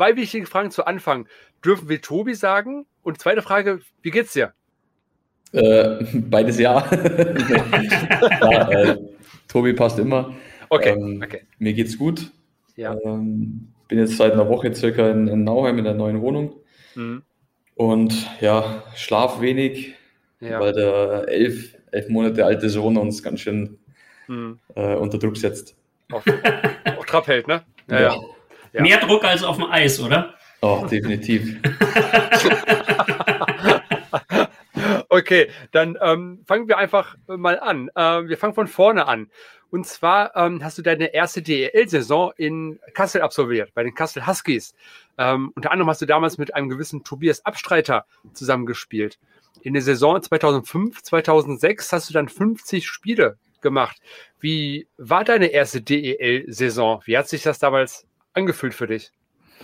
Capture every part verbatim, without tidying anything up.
zwei wichtige Fragen zu Anfang. Dürfen wir Tobi sagen? Und zweite Frage, wie geht's dir? Äh, beides ja. ja äh, Tobi passt immer. Okay, ähm, okay. Mir geht's gut. Ja. Ähm, bin jetzt seit einer Woche circa in, in Nauheim in der neuen Wohnung. Mhm. Und ja, schlaf wenig, Ja. weil der elf, elf Monate alte Sohn uns ganz schön Mhm. äh, unter Druck setzt. Auf, auf Trab hält, ne? Ja, Ja. ja. Ja. Mehr Druck als auf dem Eis, oder? Oh, definitiv. Okay, dann ähm, fangen wir einfach mal an. Ähm, wir fangen von vorne an. Und zwar ähm, hast du deine erste D E L-Saison in Kassel absolviert, bei den Kassel Huskies. Ähm, unter anderem hast du damals mit einem gewissen Tobias Abstreiter zusammengespielt. In der Saison zweitausendfünf, zweitausendsechs hast du dann fünfzig Spiele gemacht. Wie war deine erste D E L-Saison? Wie hat sich das damals angefühlt für dich?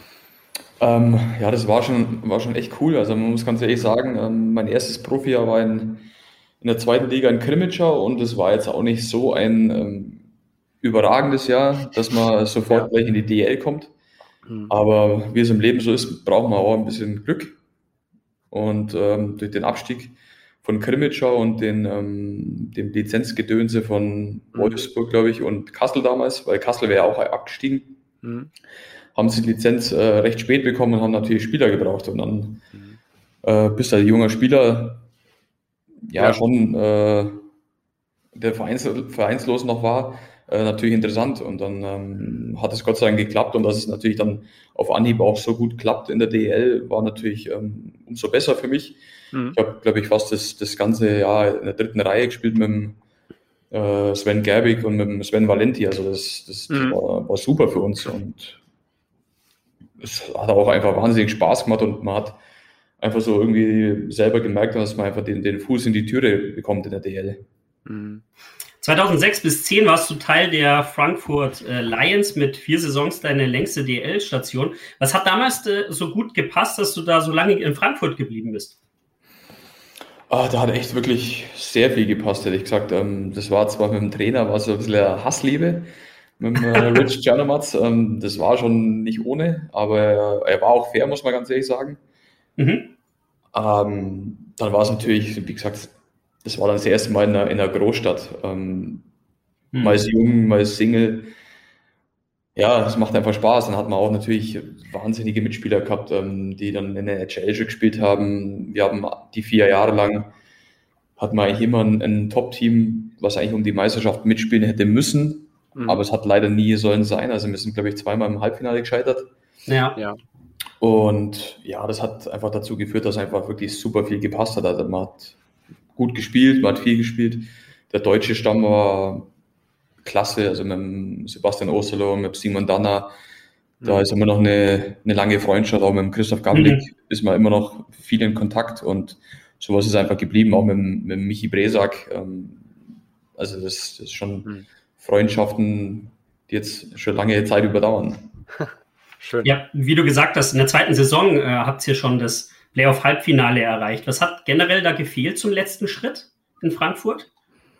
Ähm, ja, das war schon, war schon echt cool. Also man muss ganz ehrlich sagen, ähm, mein erstes Profijahr war in, in der zweiten Liga in Krimitschau und es war jetzt auch nicht so ein ähm, überragendes Jahr, dass man sofort Ja. gleich in die D E L kommt. Hm. Aber wie es im Leben so ist, braucht man auch ein bisschen Glück. Und ähm, durch den Abstieg von Krimitschau und den, ähm, dem Lizenzgedönse von Wolfsburg, glaube ich, und Kassel damals, weil Kassel wäre ja auch abgestiegen, Hm. haben sie die Lizenz äh, recht spät bekommen und haben natürlich Spieler gebraucht. Und dann äh, bist du als junger Spieler, ja, Ja. schon äh, der Vereins, vereinslos noch war, äh, natürlich interessant. Und dann ähm, hat es Gott sei Dank geklappt. Und dass es natürlich dann auf Anhieb auch so gut klappt in der D E L, war natürlich ähm, umso besser für mich. Hm. Ich habe, glaube ich, fast das, das ganze Jahr in der dritten Reihe gespielt mit dem äh, Sven Gerbig und mit dem Sven Valenti. Also das, das, das Mhm. war, war super für uns. Und es hat auch einfach wahnsinnig Spaß gemacht und man hat einfach so irgendwie selber gemerkt, dass man einfach den, den Fuß in die Türe bekommt in der D L. Mhm. zweitausendsechs bis zehn warst du Teil der Frankfurt äh, Lions mit vier Saisons, deine längste D E L-Station. Was hat damals äh, so gut gepasst, dass du da so lange in Frankfurt geblieben bist? Ah, da hat echt wirklich sehr viel gepasst, hätte ich gesagt. Ähm, das war zwar mit dem Trainer, war so ein bisschen eine Hassliebe mit dem äh, Rich Czernomatz. Ähm, das war schon nicht ohne, aber er war auch fair, muss man ganz ehrlich sagen. Mhm. Ähm, dann war es natürlich, wie gesagt, das war dann das erste Mal in einer, in einer Großstadt. Ähm, Mhm. Mal als jung, mal als Single. Ja, das macht einfach Spaß. Dann hat man auch natürlich wahnsinnige Mitspieler gehabt, ähm, die dann in der N H L schon gespielt haben. Wir haben die vier Jahre lang, hatten wir eigentlich immer ein, ein Top-Team, was eigentlich um die Meisterschaft mitspielen hätte müssen. Mhm. Aber es hat leider nie sollen sein. Also wir sind, glaube ich, zweimal im Halbfinale gescheitert. Ja. Ja. Und ja, das hat einfach dazu geführt, dass einfach wirklich super viel gepasst hat. Also man hat gut gespielt, man hat viel gespielt. Der deutsche Stamm war klasse, also mit dem Sebastian Osterloh, mit Simon Danner. Da Mhm. ist immer noch eine, eine lange Freundschaft, auch mit dem Christoph Gablik Mhm. ist man immer noch viel in Kontakt und sowas ist einfach geblieben, auch mit, dem- mit dem Michi Bresak. Ähm, Also das, das ist schon Mhm. Freundschaften, die jetzt schon lange Zeit überdauern. Schön. Ja, wie du gesagt hast, in der zweiten Saison äh, habt ihr schon das Playoff-Halbfinale erreicht. Was hat generell da gefehlt zum letzten Schritt in Frankfurt?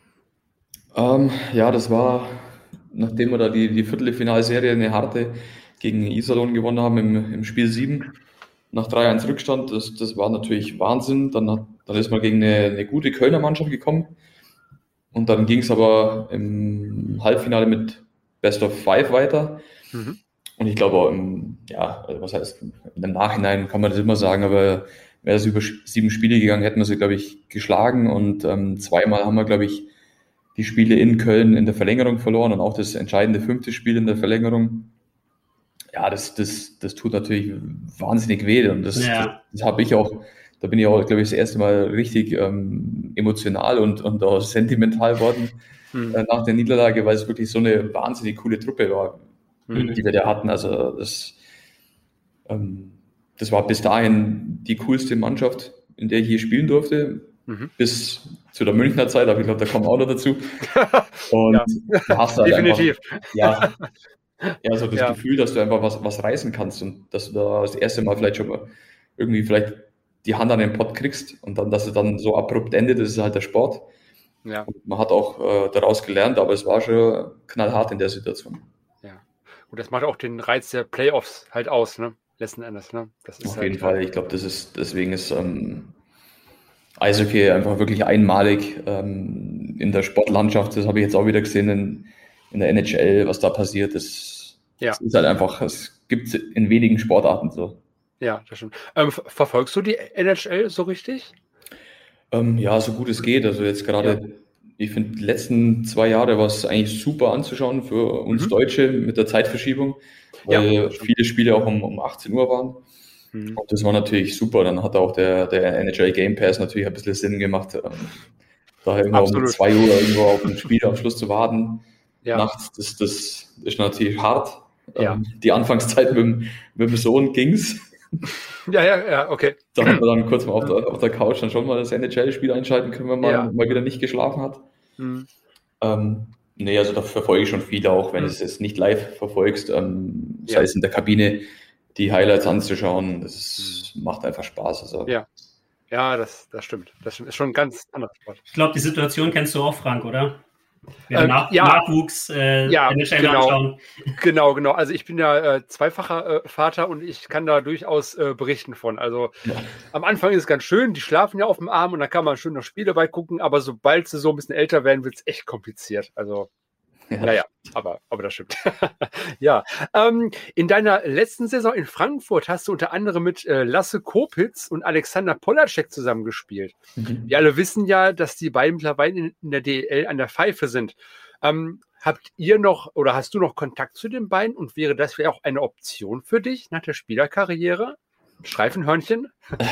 Ähm, ja, das war, nachdem wir da die, die Viertelfinalserie, eine harte, gegen Iserlohn gewonnen haben im, im Spiel sieben, nach drei eins Rückstand, das, das war natürlich Wahnsinn. Dann, hat, dann ist man gegen eine, eine gute Kölner Mannschaft gekommen und dann ging es aber im Halbfinale mit Best of Five weiter. Mhm. Und ich glaube auch im, ja, also was heißt, im Nachhinein kann man das immer sagen, aber wäre es über sieben Spiele gegangen, hätten wir sie, glaube ich, geschlagen und ähm, zweimal haben wir, glaube ich, die Spiele in Köln in der Verlängerung verloren und auch das entscheidende fünfte Spiel in der Verlängerung. Ja, das, das, das tut natürlich wahnsinnig weh und das, Ja. das, das habe ich auch, da bin ich auch, glaube ich, das erste Mal richtig ähm, emotional und, und auch sentimental worden Mhm. äh, nach der Niederlage, weil es wirklich so eine wahnsinnig coole Truppe war, Mhm. die wir da hatten. Also das, ähm, das war bis dahin die coolste Mannschaft, in der ich je spielen durfte, Mhm. bis zu der Münchner Zeit, aber ich glaube, da kommen wir auch noch dazu. Und Ja. da hast du halt Definitiv. einfach, ja, ja, so das Ja. Gefühl, dass du einfach was, was reißen kannst und dass du da das erste Mal vielleicht schon mal irgendwie vielleicht die Hand an den Pott kriegst und dann, dass es dann so abrupt endet, das ist halt der Sport. Ja. Und man hat auch äh, daraus gelernt, aber es war schon knallhart in der Situation. Ja. Und das macht auch den Reiz der Playoffs halt aus, ne? letzten Endes. Ne? Das ist Auf halt, jeden Fall. Ich glaube, das ist, deswegen ist ähm, Eishockey einfach wirklich einmalig ähm, in der Sportlandschaft. Das habe ich jetzt auch wieder gesehen in, in der N H L, was da passiert. Das, ja. das ist halt einfach, es gibt in wenigen Sportarten so. Ja, das stimmt. Ähm, verfolgst du die N H L so richtig? Ähm, ja, so gut es geht. Also jetzt gerade, ja. Ich finde, die letzten zwei Jahre war es eigentlich super anzuschauen für uns mhm. Deutsche mit der Zeitverschiebung, weil ja, viele Spiele auch um, um achtzehn Uhr waren. Mhm. Und das war natürlich super. Dann hat auch der, der N H L Game Pass natürlich ein bisschen Sinn gemacht, ähm, da irgendwo um zwei Uhr irgendwo auf den Spielabschluss zu warten. Ja. Nachts, das, das ist natürlich hart. Ja. Ähm, die Anfangszeit mit, mit dem Sohn ging's. Ja, ja, ja, okay. Da hat man dann kurz mal auf der, auf der Couch dann schon mal das N H L-Spiel einschalten können, wenn man ja. mal wieder nicht geschlafen hat. Mhm. Ähm, nee, also da verfolge ich schon viele, auch wenn mhm. du es jetzt nicht live verfolgst, ähm, ja. sei es in der Kabine, die Highlights anzuschauen, das ist, mhm. macht einfach Spaß. Also. Ja, ja das, das stimmt. Das stimmt. Ist schon ein ganz anderer Sport. Ich glaube, die Situation kennst du auch, Frank, oder? Ähm, Nach, ja, Nachwuchs äh, ja, N H L genau, anschauen. Genau, genau. Also ich bin ja äh, zweifacher äh, Vater und ich kann da durchaus äh, berichten von. Also ja. Am Anfang ist es ganz schön, die schlafen ja auf dem Arm und dann kann man schön noch Spiele dabei gucken, aber sobald sie so ein bisschen älter werden, wird es echt kompliziert. Also ja. naja, aber, aber das stimmt. Ja, ähm, in deiner letzten Saison in Frankfurt hast du unter anderem mit äh, Lasse Kopitz und Alexander Polacek zusammengespielt. Mhm. Wir alle wissen ja, dass die beiden mittlerweile in, in der D E L an der Pfeife sind. Ähm, habt ihr noch oder hast du noch Kontakt zu den beiden und wäre das vielleicht auch eine Option für dich nach der Spielerkarriere? Streifenhörnchen?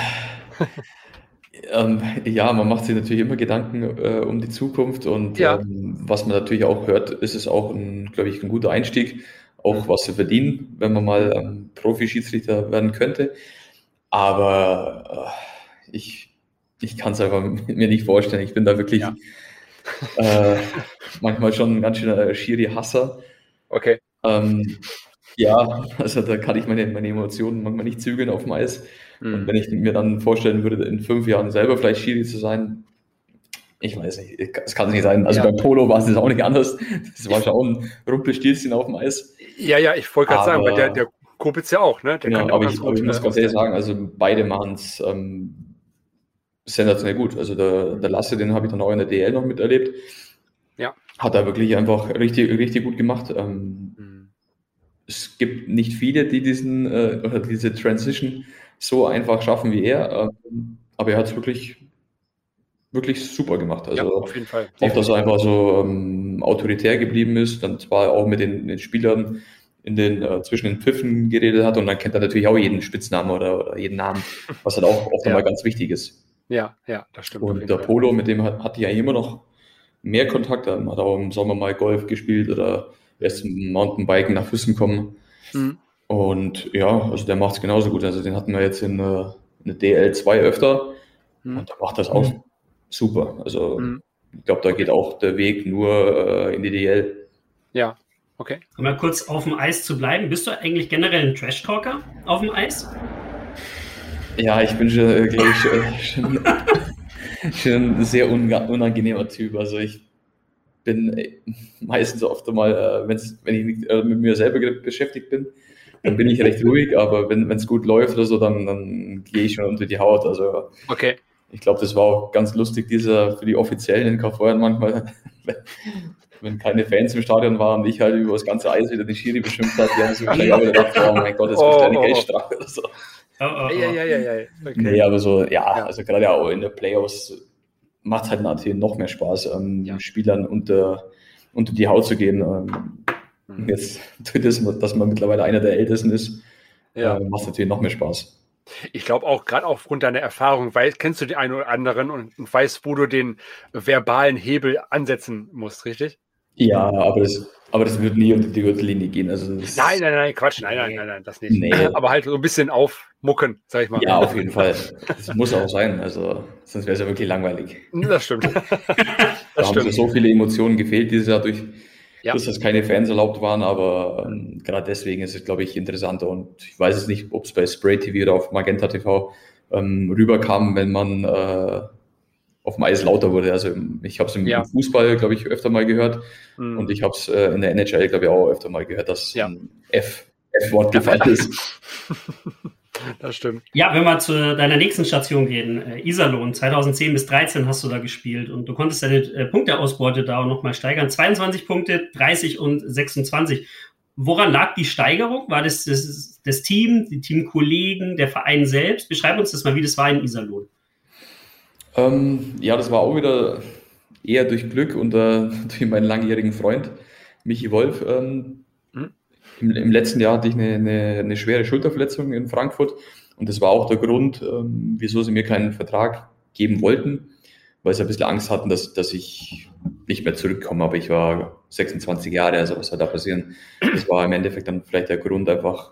Ähm, ja, man macht sich natürlich immer Gedanken äh, um die Zukunft und ja. ähm, was man natürlich auch hört, ist es auch, ein, glaube ich, ein guter Einstieg, auch was zu verdienen, wenn man mal ähm, Profi-Schiedsrichter werden könnte. Aber äh, ich, ich kann es einfach mir nicht vorstellen. Ich bin da wirklich ja. äh, manchmal schon ein ganz schöner Schiri-Hasser. Okay. Ähm, ja, also da kann ich meine, meine Emotionen manchmal nicht zügeln auf dem Eis. Und wenn ich mir dann vorstellen würde, in fünf Jahren selber vielleicht Schiri zu sein, ich weiß nicht, es kann es nicht sein. Also ja. beim Polo war es auch nicht anders. Das war schon auch ein Rumpelstilzchen auf dem Eis. Ja, ja, ich wollte gerade sagen, weil der, der Kopitz ja auch, ne? Der genau, kann aber, auch ich, aber ich muss ganz ehrlich sagen, also beide machen es ähm, sensationell gut. Also der, der Lasse, den habe ich dann auch in der D L noch miterlebt. Ja. Hat er wirklich einfach richtig, richtig gut gemacht. Ähm, mhm. Es gibt nicht viele, die diesen äh, oder diese Transition so einfach schaffen wie er, ähm, aber er hat es wirklich, wirklich super gemacht. Also ja, auf jeden Fall. Auch, dass er einfach so ähm, autoritär geblieben ist, dann zwar auch mit den, den Spielern in den, äh, zwischen den Pfiffen geredet hat und dann kennt er natürlich auch jeden Spitznamen oder, oder jeden Namen, was halt auch oft ja. einmal ganz wichtig ist. Ja, ja, das stimmt. Und der Polo, mit dem hat, hatte ich eigentlich immer noch mehr Kontakt, er hat auch im Sommer mal Golf gespielt oder erst im Mountainbiken nach Füssen kommen. Mhm. Und ja, also der macht es genauso gut. Also den hatten wir jetzt in, äh, in der D L zwei öfter mhm. und der macht das auch mhm. super. Also mhm. ich glaube, da geht auch der Weg nur äh, in die D L. Ja, okay. Um mal kurz auf dem Eis zu bleiben, bist du eigentlich generell ein Trash-Talker auf dem Eis? Ja, ich bin schon, äh, glaube ich, schon, schon ein sehr unangenehmer Typ. Also ich bin meistens oft einmal, äh, wenn's, wenn ich nicht, äh, mit mir selber beschäftigt bin, dann bin ich recht ruhig, aber wenn es gut läuft oder so, dann, dann gehe ich schon unter die Haut. Also okay. Ich glaube, das war auch ganz lustig, dieser für die Offiziellen in Kaufbeuren manchmal, wenn keine Fans im Stadion waren und ich halt über das ganze Eis wieder die Schiri beschimpft hat, die haben so gleich auch wieder gedacht, oh mein Gott, jetzt oh, bist du eine oh, Geldstrafe oder so. Oh, oh, oh. Ja, ja, ja, ja. Okay. Nee, aber so, ja, ja, also gerade auch in der Playoffs macht halt natürlich noch mehr Spaß, ähm, ja. Spielern unter, unter die Haut zu gehen. Ähm, mhm. Jetzt tut es, dass man mittlerweile einer der Ältesten ist, ja. äh, macht natürlich noch mehr Spaß. Ich glaube auch, gerade aufgrund deiner Erfahrung, weil, kennst du den einen oder anderen und, und weißt, wo du den verbalen Hebel ansetzen musst, richtig? Ja, aber das, aber das wird nie unter die Gürtellinie gehen. Also das nein, nein, nein, Quatsch, nein, nein, nein, nein, das nicht. Nee. Aber halt so ein bisschen aufmucken, sag ich mal. Ja, auf jeden Fall. Das muss auch sein, also sonst wäre es ja wirklich langweilig. Das stimmt. Das da stimmt. Haben so viele Emotionen gefehlt dieses Jahr durch, ja. dass das keine Fans erlaubt waren, aber ähm, gerade deswegen ist es, glaube ich, interessanter und ich weiß es nicht, ob es bei Spray T V oder auf Magenta T V ähm, rüberkam, wenn man äh, auf dem Eis lauter wurde. Also ich habe es im ja. Fußball, glaube ich, öfter mal gehört mhm. und ich habe es äh, in der N H L, glaube ich, auch öfter mal gehört, dass ja. ein F, F-Wort gefallen ist. Das stimmt. Ja, wenn wir zu deiner nächsten Station gehen, äh, Iserlohn, zweitausendzehn bis dreizehn hast du da gespielt und du konntest deine äh, Punkteausbeute da auch nochmal steigern. zweiundzwanzig Punkte, dreißig und sechsundzwanzig. Woran lag die Steigerung? War das, das das Team, die Teamkollegen, der Verein selbst? Beschreib uns das mal, wie das war in Iserlohn. Ähm, ja, das war auch wieder eher durch Glück und äh, durch meinen langjährigen Freund Michi Wolf. Ähm, mhm. im, Im letzten Jahr hatte ich eine, eine, eine schwere Schulterverletzung in Frankfurt und das war auch der Grund, ähm, wieso sie mir keinen Vertrag geben wollten, weil sie ein bisschen Angst hatten, dass, dass ich nicht mehr zurückkomme. Aber ich war sechsundzwanzig Jahre, also was soll da passieren? Das war im Endeffekt dann vielleicht der Grund, einfach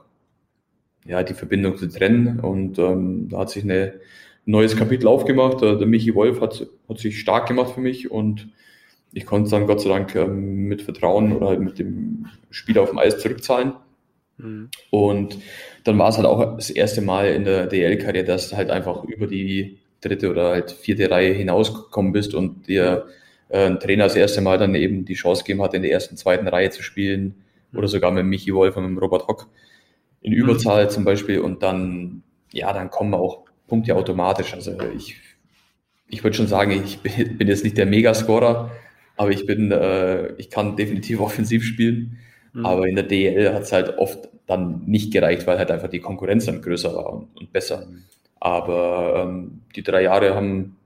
ja, die Verbindung zu trennen und ähm, da hat sich eine neues Kapitel aufgemacht. Der, der Michi Wolf hat, hat sich stark gemacht für mich und ich konnte es dann Gott sei Dank ähm, mit Vertrauen oder halt mit dem Spiel auf dem Eis zurückzahlen. Mhm. Und dann war es halt auch das erste Mal in der D E L-Karriere, dass du halt einfach über die dritte oder halt vierte Reihe hinausgekommen bist und dir äh, ein Trainer das erste Mal dann eben die Chance gegeben hat, in der ersten, zweiten Reihe zu spielen mhm. oder sogar mit Michi Wolf und mit Robert Hock in Überzahl mhm. zum Beispiel und dann, ja, dann kommen auch Punkte automatisch. Also ich, ich würde schon sagen, ich bin, bin jetzt nicht der Megascorer, aber ich bin, äh, ich kann definitiv offensiv spielen. Mhm. Aber in der D E L hat es halt oft dann nicht gereicht, weil halt einfach die Konkurrenz dann größer war und, und besser. Mhm. Aber ähm, die drei Jahre haben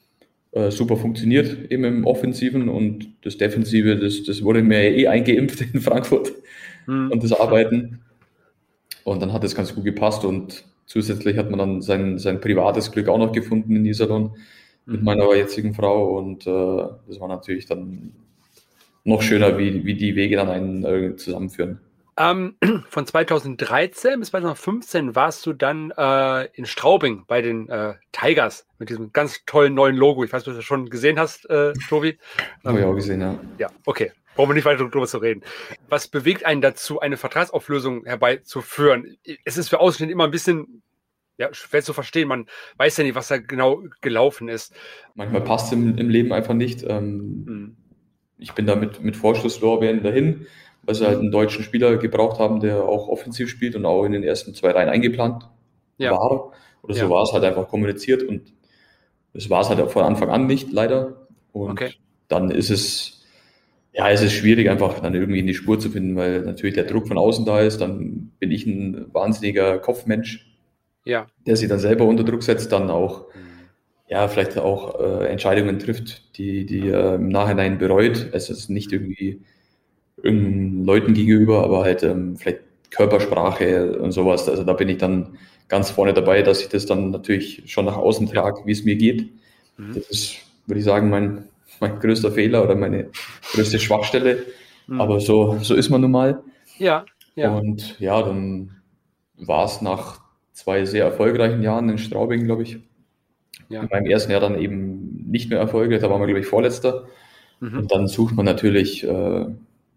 äh, super funktioniert, eben im Offensiven und das Defensive, das, das wurde mir eh eingeimpft in Frankfurt mhm. und das Arbeiten. Und dann hat es ganz gut gepasst und zusätzlich hat man dann sein, sein privates Glück auch noch gefunden in Iserlohn mit meiner jetzigen Frau und äh, das war natürlich dann noch schöner, wie, wie die Wege dann einen äh, zusammenführen. Ähm, von zweitausenddreizehn bis zweitausendfünfzehn warst du dann äh, in Straubing bei den äh, Tigers mit diesem ganz tollen neuen Logo. Ich weiß, ob du das schon gesehen hast, äh, Tobi. Ähm, Habe ich auch gesehen, ja. Ja, okay. Brauchen wir nicht weiter darüber zu reden. Was bewegt einen dazu, eine Vertragsauflösung herbeizuführen? Es ist für Außenstehende immer ein bisschen ja, schwer zu verstehen. Man weiß ja nicht, was da genau gelaufen ist. Manchmal passt es im, im Leben einfach nicht. Ähm, hm. Ich bin da mit, mit Vorschusslorbeeren dahin, weil sie halt einen deutschen Spieler gebraucht haben, der auch offensiv spielt und auch in den ersten zwei Reihen eingeplant ja. war. Oder so ja. war es halt einfach kommuniziert und das war es halt von Anfang an nicht, leider. Und okay. dann ist es Ja, es ist schwierig, einfach dann irgendwie in die Spur zu finden, weil natürlich der Druck von außen da ist. Dann bin ich ein wahnsinniger Kopfmensch, ja. der sich dann selber unter Druck setzt, dann auch, ja, vielleicht auch äh, Entscheidungen trifft, die, die äh, im Nachhinein bereut. Es ist nicht irgendwie irgendeinen Leuten gegenüber, aber halt ähm, vielleicht Körpersprache und sowas. Also da bin ich dann ganz vorne dabei, dass ich das dann natürlich schon nach außen trage, wie es mir geht. Mhm. Das ist, würde ich sagen, mein mein größter Fehler oder meine größte Schwachstelle. Mhm. Aber so, so ist man nun mal. Ja, ja. Und ja, dann war es nach zwei sehr erfolgreichen Jahren in Straubing, glaube ich. Ja. In meinem ersten Jahr dann eben nicht mehr erfolgreich. Da waren wir, glaube ich, Vorletzter. Mhm. Und dann sucht man natürlich äh,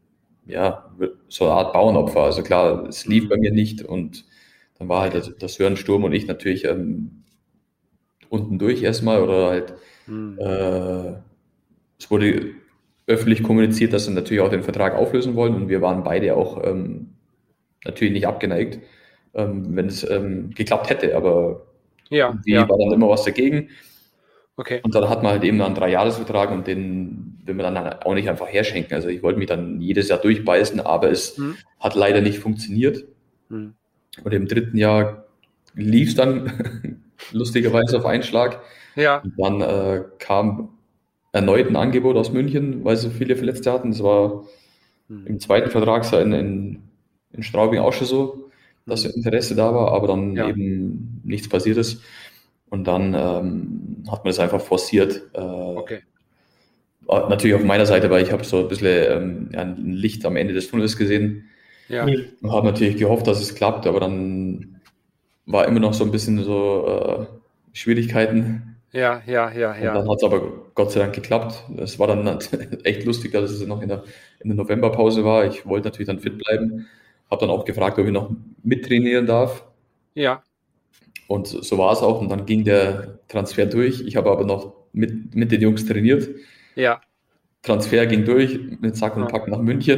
ja, so eine Art Bauernopfer. Also klar, es lief bei mir nicht. Und dann war halt das, das Sören Sturm und ich natürlich ähm, unten durch erstmal oder halt mhm. äh, es wurde öffentlich kommuniziert, dass sie natürlich auch den Vertrag auflösen wollen und wir waren beide auch ähm, natürlich nicht abgeneigt, ähm, wenn es ähm, geklappt hätte, aber ja, irgendwie ja. war dann immer was dagegen. Okay. Und dann hat man halt eben einen Dreijahresvertrag und den will man dann auch nicht einfach herschenken. Also ich wollte mich dann jedes Jahr durchbeißen, aber es mhm. hat leider nicht funktioniert. Mhm. Und im dritten Jahr lief es dann lustigerweise auf einen Schlag. Ja. Und dann äh, kam erneut ein Angebot aus München, weil sie viele Verletzte hatten. Das war hm. im zweiten Vertragsjahr in, in, in Straubing auch schon so, dass hm. Interesse da war, aber dann ja. eben nichts passiert ist. Und dann ähm, hat man das einfach forciert. Äh, okay. Natürlich auf meiner Seite, weil ich habe so ein bisschen ähm, ein Licht am Ende des Tunnels gesehen. Ja. Und habe natürlich gehofft, dass es klappt, aber dann war immer noch so ein bisschen so äh, Schwierigkeiten. Ja, ja, ja, ja. Und dann hat es aber Gott sei Dank geklappt. Es war dann echt lustig, dass es noch in der, in der Novemberpause war. Ich wollte natürlich dann fit bleiben. Habe dann auch gefragt, ob ich noch mittrainieren darf. Ja. Und so war es auch. Und dann ging der Transfer durch. Ich habe aber noch mit, mit den Jungs trainiert. Ja. Transfer ging durch mit Sack und Pack nach München.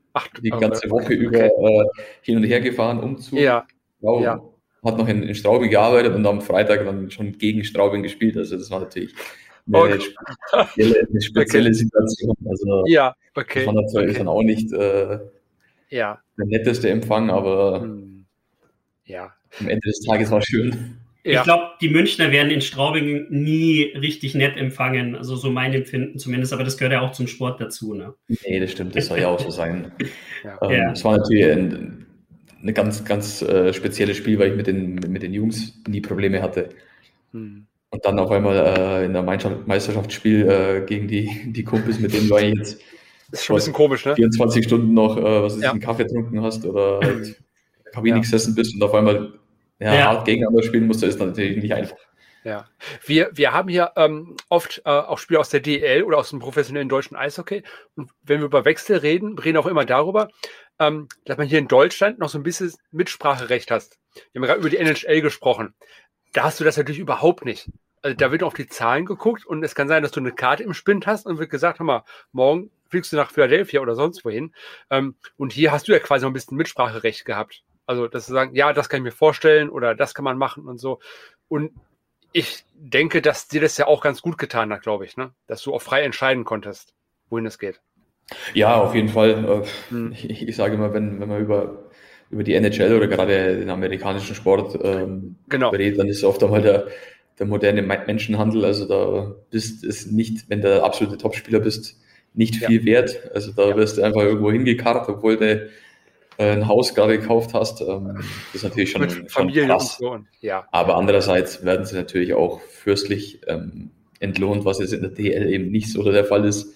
Ach, die ganze okay. Woche über äh, hin und her gefahren, Umzug. Ja, Wow. ja. Hat noch in, in Straubing gearbeitet und am Freitag dann schon gegen Straubing gespielt. Also das war natürlich eine, Okay. spezielle, eine spezielle Okay. Situation. Also Ja, das okay. war natürlich okay. dann auch nicht äh, Ja. der netteste Empfang, aber Hm. Ja. am Ende des Tages war es schön. Ich Ja. glaube, die Münchner werden in Straubing nie richtig nett empfangen. Also so mein Empfinden zumindest, aber das gehört ja auch zum Sport dazu. Ne? Nee, das stimmt, das soll ja auch so sein. Ja. Ähm, Ja. Es war natürlich ein, ein ganz, ganz äh, spezielles Spiel, weil ich mit den, mit den Jungs nie Probleme hatte. Hm. Und dann auf einmal äh, in der Meisterschaft- Meisterschaftsspiel äh, gegen die, die Kumpels, mit denen du eigentlich jetzt Das ist schon ein bisschen komisch, ne? vierundzwanzig Stunden noch, äh, was ist, Ja. einen Kaffee getrunken hast oder halt in der Kabine Ja. gesessen bist und auf einmal ja, Ja. hart gegeneinander spielen musst, ist natürlich nicht einfach. Ja, wir, wir haben hier ähm, oft äh, auch Spieler aus der D E L oder aus dem professionellen deutschen Eishockey. Und wenn wir über Wechsel reden, reden auch immer darüber, ähm, dass man hier in Deutschland noch so ein bisschen Mitspracherecht hast. Wir haben gerade über die N H L gesprochen. Da hast du das natürlich überhaupt nicht. Also da wird auf die Zahlen geguckt und es kann sein, dass du eine Karte im Spind hast und wird gesagt, hör mal, morgen fliegst du nach Philadelphia oder sonst wohin. Ähm, und hier hast du ja quasi noch ein bisschen Mitspracherecht gehabt. Also, dass sie sagen, ja, das kann ich mir vorstellen oder das kann man machen und so. Und ich denke, dass dir das ja auch ganz gut getan hat, glaube ich, ne? Dass du auch frei entscheiden konntest, wohin es geht. Ja, auf jeden Fall. Äh, Hm. Ich, ich sage immer, wenn, wenn man über, über die N H L oder gerade den amerikanischen Sport ähm, Genau. redet, dann ist oft einmal der, der moderne Me- Menschenhandel. Also da bist es nicht, wenn du absolute Topspieler bist, nicht Ja. viel wert. Also da Ja. wirst du einfach irgendwo hingekarrt, obwohl du äh, ein Haus gerade gekauft hast. Ähm, das ist natürlich schon, Mit schon Familie und krass. so. Und, ja. Aber andererseits werden sie natürlich auch fürstlich ähm, entlohnt, was jetzt in der D L eben nicht so der Fall ist.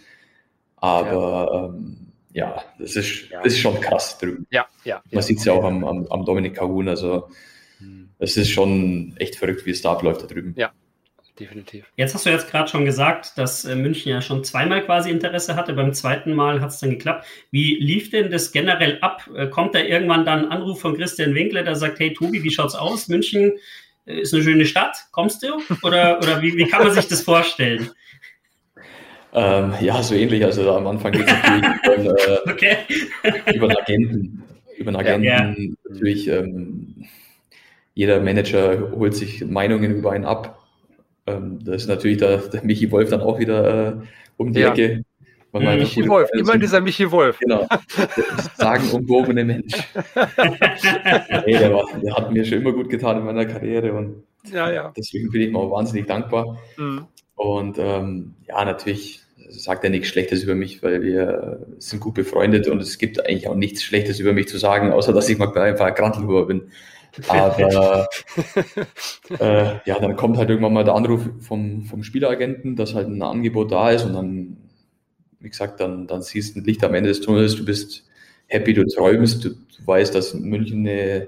Aber ähm, ja, das ist, Ja. das ist schon krass drüben. Ja, ja. Man ja. sieht es ja auch am, am, am Dominik Kahun. Also Hm. es ist schon echt verrückt, wie es da abläuft da drüben. Ja, definitiv. Jetzt hast du jetzt gerade schon gesagt, dass äh, München ja schon zweimal quasi Interesse hatte. Beim zweiten Mal hat es dann geklappt. Wie lief denn das generell ab? Äh, kommt da irgendwann dann ein Anruf von Christian Winkler, der sagt, hey Tobi, wie schaut's aus? München äh, ist eine schöne Stadt. Kommst du? Oder, oder wie, wie kann man sich das vorstellen? Ähm, ja, so ähnlich. Also am Anfang geht es natürlich dann, äh, Okay. über einen Agenten. Über einen Agenten Ja. natürlich. Ähm, jeder Manager holt sich Meinungen über einen ab. Ähm, da ist natürlich der, der Michi Wolf dann auch wieder äh, um die Ja. Ecke. Weil man einfach Michi gute Wolf, Freunde immer sind. dieser Michi Wolf. Genau, der sagenumwobene Mensch. Nee, der, war, der hat mir schon immer gut getan in meiner Karriere und Ja, ja. deswegen bin ich ihm auch wahnsinnig dankbar. Mhm. Und ähm, ja, natürlich sagt er nichts Schlechtes über mich, weil wir sind gut befreundet und es gibt eigentlich auch nichts Schlechtes über mich zu sagen, außer dass ich mal einfach ein Grantelhuber bin. Aber äh, ja, dann kommt halt irgendwann mal der Anruf vom, vom Spieleragenten, dass halt ein Angebot da ist und dann, wie gesagt, dann, dann siehst du ein Licht am Ende des Tunnels, du bist happy, du träumst, du, du weißt, dass München eine,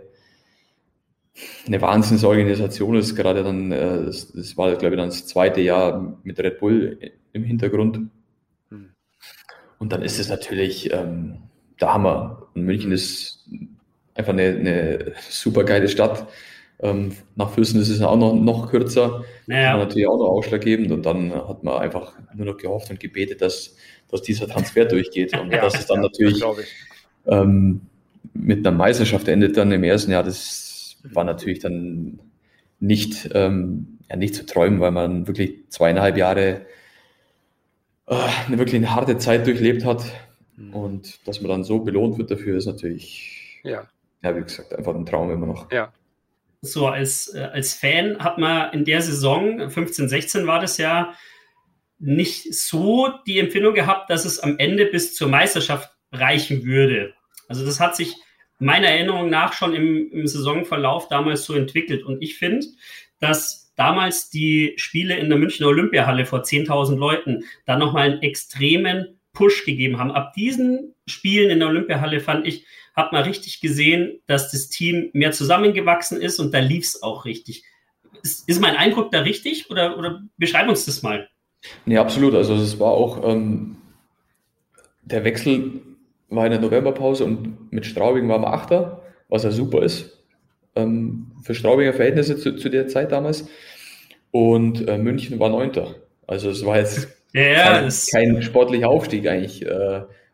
eine Wahnsinnsorganisation ist, gerade dann, äh, das, das war, glaube ich, dann das zweite Jahr mit Red Bull im Hintergrund. Hm. Und dann ist es natürlich ähm, der Hammer. Und München ist einfach eine, eine super geile Stadt. Ähm, nach Füssen ist es auch noch, noch kürzer. Naja. War natürlich auch noch ausschlaggebend. Und dann hat man einfach nur noch gehofft und gebetet, dass, dass dieser Transfer durchgeht. Und Ja, dass es dann ja, natürlich glaube ich. ähm, mit einer Meisterschaft endet dann im ersten Jahr. Das war natürlich dann nicht, ähm, ja, nicht zu träumen, weil man wirklich zweieinhalb Jahre äh, eine wirklich eine harte Zeit durchlebt hat. Mhm. Und dass man dann so belohnt wird dafür, ist natürlich, Ja, ja, wie gesagt, einfach ein Traum immer noch. ja. So als, äh, als Fan hat man in der Saison, fünfzehn, sechzehn war das ja, nicht so die Empfindung gehabt, dass es am Ende bis zur Meisterschaft reichen würde. Also das hat sich meiner Erinnerung nach schon im, im Saisonverlauf damals so entwickelt. Und ich finde, dass damals die Spiele in der Münchner Olympiahalle vor zehntausend Leuten da nochmal einen extremen Push gegeben haben. Ab diesen Spielen in der Olympiahalle, fand ich, hat man richtig gesehen, dass das Team mehr zusammengewachsen ist und da lief es auch richtig. Ist, ist mein Eindruck da richtig oder, oder beschreib uns das mal? Nee, absolut. Also es war auch, ähm, der Wechsel war in der Novemberpause und mit Straubing waren wir Achter, was ja super ist, ähm, für Straubinger Verhältnisse zu, zu der Zeit damals. Und äh, München war Neunter. Also es war jetzt Ja, ja, kein, das, kein sportlicher Aufstieg eigentlich, äh,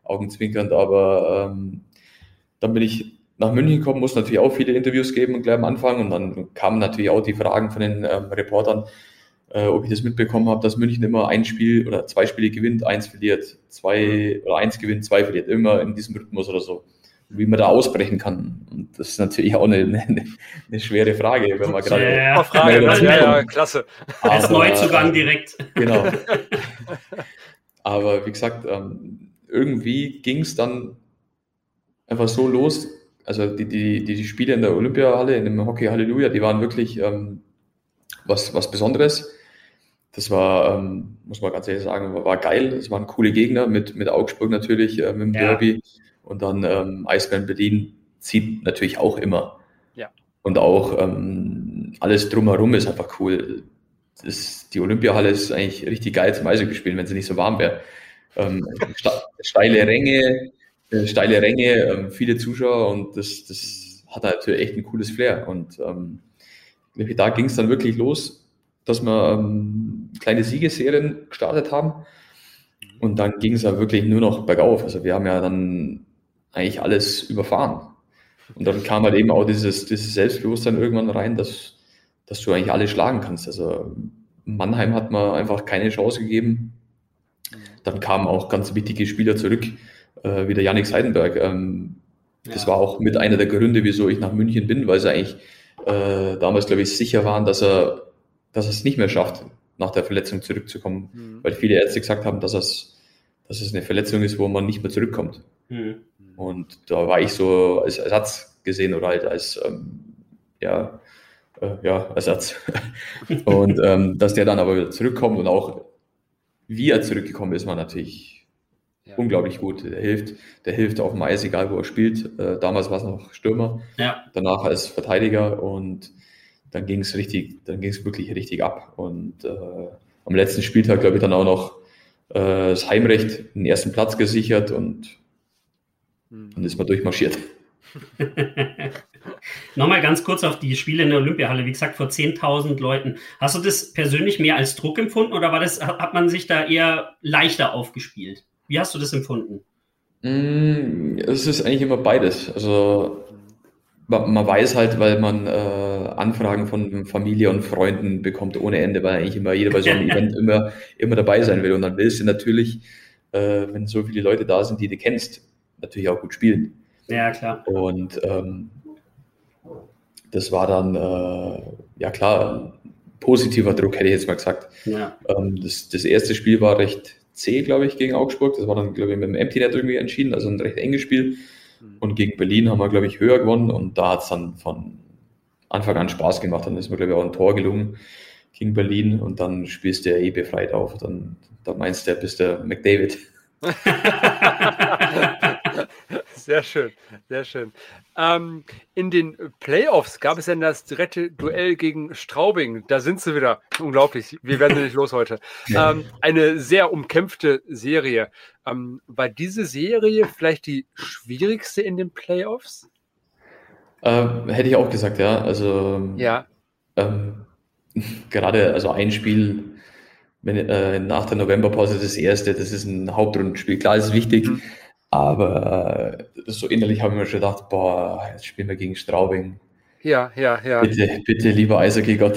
augenzwinkernd, aber ähm, dann bin ich nach München gekommen, musste natürlich auch viele Interviews geben gleich am Anfang und dann kamen natürlich auch die Fragen von den ähm, Reportern, äh, ob ich das mitbekommen habe, dass München immer ein Spiel oder zwei Spiele gewinnt, eins verliert, zwei oder eins gewinnt, zwei verliert, immer in diesem Rhythmus oder so. Wie man da ausbrechen kann. Und das ist natürlich auch eine, eine, eine schwere Frage, wenn man gerade... Ja, ja, Frage, ja, ja, klasse. Als Neuzugang direkt. Genau. Aber wie gesagt, ähm, irgendwie ging es dann einfach so los. Also die, die, die, die Spiele in der Olympiahalle, in dem Hockey Halleluja, die waren wirklich ähm, was, was Besonderes. Das war, ähm, muss man ganz ehrlich sagen, war, war geil. Es waren coole Gegner mit, mit Augsburg natürlich, äh, mit dem Ja. Derby. Und dann ähm, Eisbären Berlin zieht natürlich auch immer. Ja. Und auch ähm, alles drumherum ist einfach cool. Das, die Olympiahalle ist eigentlich richtig geil zum Eishockey spielen, wenn sie nicht so warm wäre. Ähm, steile Ränge, äh, steile Ränge, ähm, viele Zuschauer und das, das hat natürlich echt ein cooles Flair. Und ähm, da ging es dann wirklich los, dass wir ähm, kleine Siegesserien gestartet haben. Und dann ging es ja wirklich nur noch bergauf. Also wir haben ja dann eigentlich alles überfahren. Und dann kam halt eben auch dieses, dieses Selbstbewusstsein irgendwann rein, dass, dass du eigentlich alle schlagen kannst. Also Mannheim hat man einfach keine Chance gegeben. Dann kamen auch ganz wichtige Spieler zurück, äh, wie der Jannik Seidenberg. Ähm, ja. Das war auch mit einer der Gründe, wieso ich nach München bin, weil sie eigentlich äh, damals, glaube ich, sicher waren, dass er, dass er es nicht mehr schafft, nach der Verletzung zurückzukommen. Mhm. Weil viele Ärzte gesagt haben, dass es, dass es eine Verletzung ist, wo man nicht mehr zurückkommt. Mhm. Und da war ich so als Ersatz gesehen oder halt als, ähm, ja, äh, ja, Ersatz. Und ähm, dass der dann aber wieder zurückkommt und auch wie er zurückgekommen ist, war natürlich ja. unglaublich gut. Der hilft, der hilft auf dem Eis, egal wo er spielt. Äh, damals war es noch Stürmer, ja. danach als Verteidiger und dann ging es richtig, dann ging es wirklich richtig ab. Und äh, am letzten Spieltag, glaube ich, dann auch noch äh, das Heimrecht, den ersten Platz gesichert und dann ist man durchmarschiert. Nochmal ganz kurz auf die Spiele in der Olympiahalle, wie gesagt, vor zehntausend Leuten. Hast du das persönlich mehr als Druck empfunden oder war das, hat man sich da eher leichter aufgespielt? Wie hast du das empfunden? Es ist eigentlich immer beides. Also man, man weiß halt, weil man äh, Anfragen von Familie und Freunden bekommt ohne Ende, weil eigentlich immer jeder bei so einem Event immer, immer dabei sein will. Und dann willst du natürlich, äh, wenn so viele Leute da sind, die du kennst, natürlich auch gut spielen. Ja, klar. Und ähm, das war dann, äh, ja klar, positiver Druck, hätte ich jetzt mal gesagt. Ja. Ähm, das, das erste Spiel war recht zäh, glaube ich, gegen Augsburg. Das war dann, glaube ich, mit dem Empty Net irgendwie entschieden, also ein recht enges Spiel. Mhm. Und gegen Berlin haben wir, glaube ich, höher gewonnen. Und da hat es dann von Anfang an Spaß gemacht. Dann ist mir, glaube ich, auch ein Tor gelungen gegen Berlin. Und dann spielst du ja eh befreit auf. Dann, dann meinst du, bist der McDavid. Sehr schön, sehr schön. Ähm, in den Playoffs gab es dann das direkte Duell gegen Straubing. Da sind sie wieder. Unglaublich. Wir werden sie nicht los heute. Ja. Ähm, eine sehr umkämpfte Serie. Ähm, war diese Serie vielleicht die schwierigste in den Playoffs? Ähm, hätte ich auch gesagt, ja. Also ja. Ähm, gerade also ein Spiel. Wenn, äh, nach der Novemberpause das erste, das ist ein Hauptrundenspiel. Klar, ist es wichtig, mhm. aber äh, so innerlich habe ich mir schon gedacht, boah, jetzt spielen wir gegen Straubing. Ja, ja, ja. Bitte, bitte, lieber Eishockey-Gott.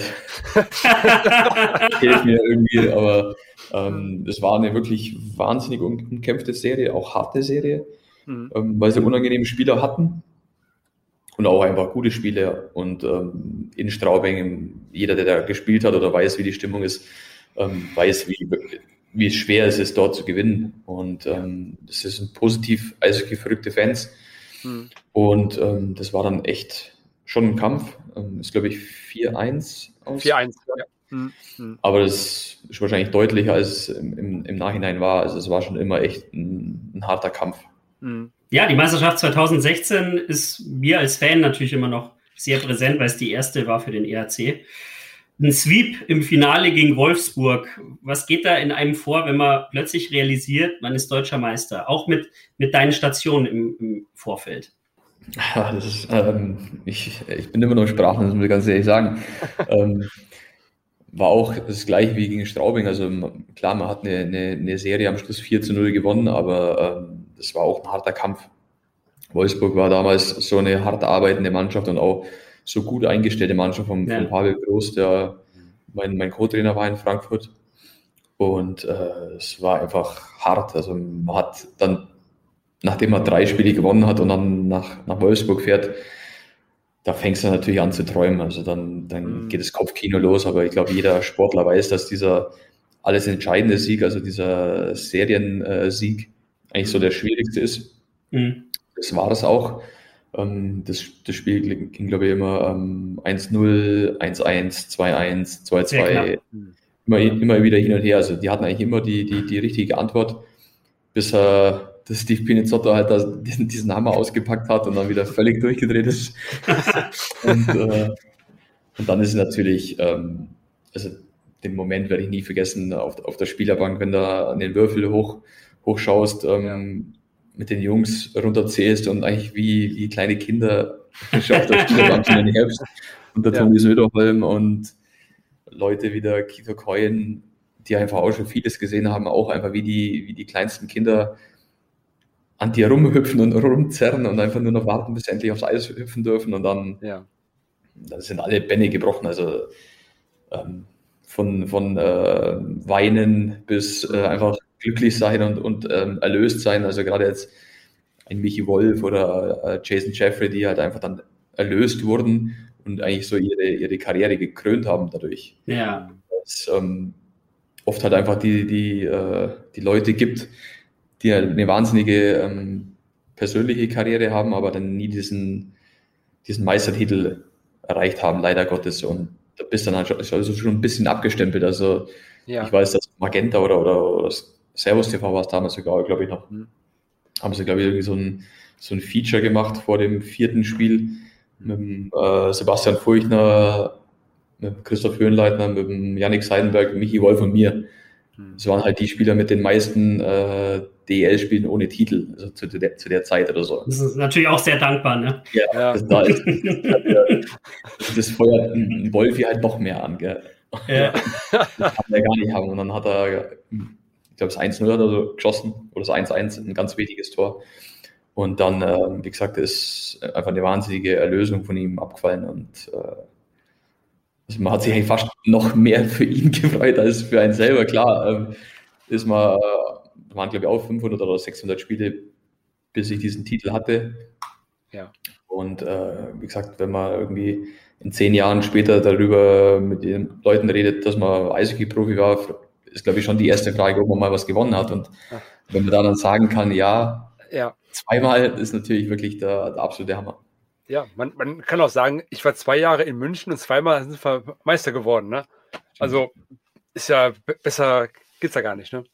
Hilf mir irgendwie, aber ähm, das war eine wirklich wahnsinnig umkämpfte Serie, auch harte Serie, mhm. ähm, weil sie unangenehme Spieler hatten und auch einfach gute Spiele und ähm, in Straubing, jeder, der da gespielt hat oder weiß, wie die Stimmung ist, Ähm, weiß, wie, wie schwer es ist, dort zu gewinnen. Und ähm, das ist positiv Eishockey verrückte Fans. Mhm. Und ähm, das war dann echt schon ein Kampf. Ähm, ist, glaube ich, vier eins aus. vier eins, ja. Mhm. Aber das ist wahrscheinlich deutlicher, als es im, im, im Nachhinein war. Also es war schon immer echt ein, ein harter Kampf. Mhm. Ja, die Meisterschaft zwanzig sechzehn ist mir als Fan natürlich immer noch sehr präsent, weil es die erste war für den E H C. Ein Sweep im Finale gegen Wolfsburg. Was geht da in einem vor, wenn man plötzlich realisiert, man ist deutscher Meister? Auch mit, mit deinen Stationen im, im Vorfeld. Ja, das ist, ähm, ich, ich bin immer noch sprachlos, muss ich ganz ehrlich sagen. ähm, war auch das gleiche wie gegen Straubing. Also klar, man hat eine, eine, eine Serie am Schluss vier zu null gewonnen, aber ähm, das war auch ein harter Kampf. Wolfsburg war damals so eine hart arbeitende Mannschaft und auch so gut eingestellte Mannschaft von, ja. von Pavel Groß, der mein, mein Co-Trainer war in Frankfurt. Und äh, es war einfach hart. Also man hat dann, nachdem man drei Spiele gewonnen hat und dann nach, nach Wolfsburg fährt, da fängst du natürlich an zu träumen. Also dann, dann mhm. geht das Kopfkino los. Aber ich glaube, jeder Sportler weiß, dass dieser alles entscheidende Sieg, also dieser Seriensieg, eigentlich so der schwierigste ist. Mhm. Das war das auch. Das, das Spiel ging, glaube ich, immer eins null, eins eins, zwei eins, zwei zwei, immer, immer wieder hin und her. Also die hatten eigentlich immer die, die, die richtige Antwort, bis äh, dass Steve Pinizzotto halt da diesen, diesen Hammer ausgepackt hat und dann wieder völlig durchgedreht ist. und, äh, und dann ist es natürlich, ähm, also den Moment werde ich nie vergessen, auf, auf der Spielerbank, wenn du an den Würfel hoch, hochschaust, ähm, ja. mit den Jungs runterzählst und eigentlich wie, wie kleine Kinder auf der Spielerbank in den Herbst und der ja. Toni Söderholm und Leute wie der Kiefer Koyen, die einfach auch schon vieles gesehen haben, auch einfach wie die, wie die kleinsten Kinder an dir rumhüpfen und rumzerren und einfach nur noch warten, bis sie endlich aufs Eis hüpfen dürfen und dann, ja. dann sind alle Bände gebrochen. Also ähm, von, von äh, Weinen bis äh, einfach glücklich sein und, und ähm, erlöst sein. Also gerade jetzt ein Michi Wolf oder äh, Jason Jeffrey, die halt einfach dann erlöst wurden und eigentlich so ihre, ihre Karriere gekrönt haben dadurch. Ja. Dass ähm, oft halt einfach die, die, äh, die Leute gibt, die halt eine wahnsinnige ähm, persönliche Karriere haben, aber dann nie diesen, diesen Meistertitel erreicht haben, leider Gottes. Und da bist dann halt schon, also schon ein bisschen abgestempelt. Also ja. ich weiß, dass Magenta oder, oder, oder Servus T V war es damals sogar, glaube ich noch, mhm. haben sie, glaube ich, irgendwie so ein, so ein Feature gemacht vor dem vierten Spiel mit dem, äh, Sebastian Furchner, mit dem Christoph Höhenleitner, mit dem Yannick Seidenberg, Michi Wolf und mir. Das waren halt die Spieler mit den meisten äh, D E L-Spielen ohne Titel, also zu der, zu der Zeit oder so. Das ist natürlich auch sehr dankbar, ne? Ja, ja. Das, da ist, das, das feuert ein Wolfi halt noch mehr an, gell? Ja. Das kann er gar nicht haben. Und dann hat er, ich glaube, das eins null oder so geschossen, oder das eins eins, ein ganz wichtiges Tor. Und dann, äh, wie gesagt, ist einfach eine wahnsinnige Erlösung von ihm abgefallen und äh, also man hat sich eigentlich fast noch mehr für ihn gefreut als für einen selber. Klar, ähm, ist man, äh, waren glaube ich auch fünfhundert oder sechshundert Spiele, bis ich diesen Titel hatte. Ja. Und äh, wie gesagt, wenn man irgendwie in zehn Jahren später darüber mit den Leuten redet, dass man Eishockey-Profi war, ist glaube ich schon die erste Frage, ob man mal was gewonnen hat. Und Ach. wenn man da dann sagen kann, ja, ja. zweimal, ist natürlich wirklich der, der absolute Hammer. Ja, man, man kann auch sagen, ich war zwei Jahre in München und zweimal sind wir Meister geworden. Ne? Also ist ja b- besser, geht's ja gar nicht. Ne?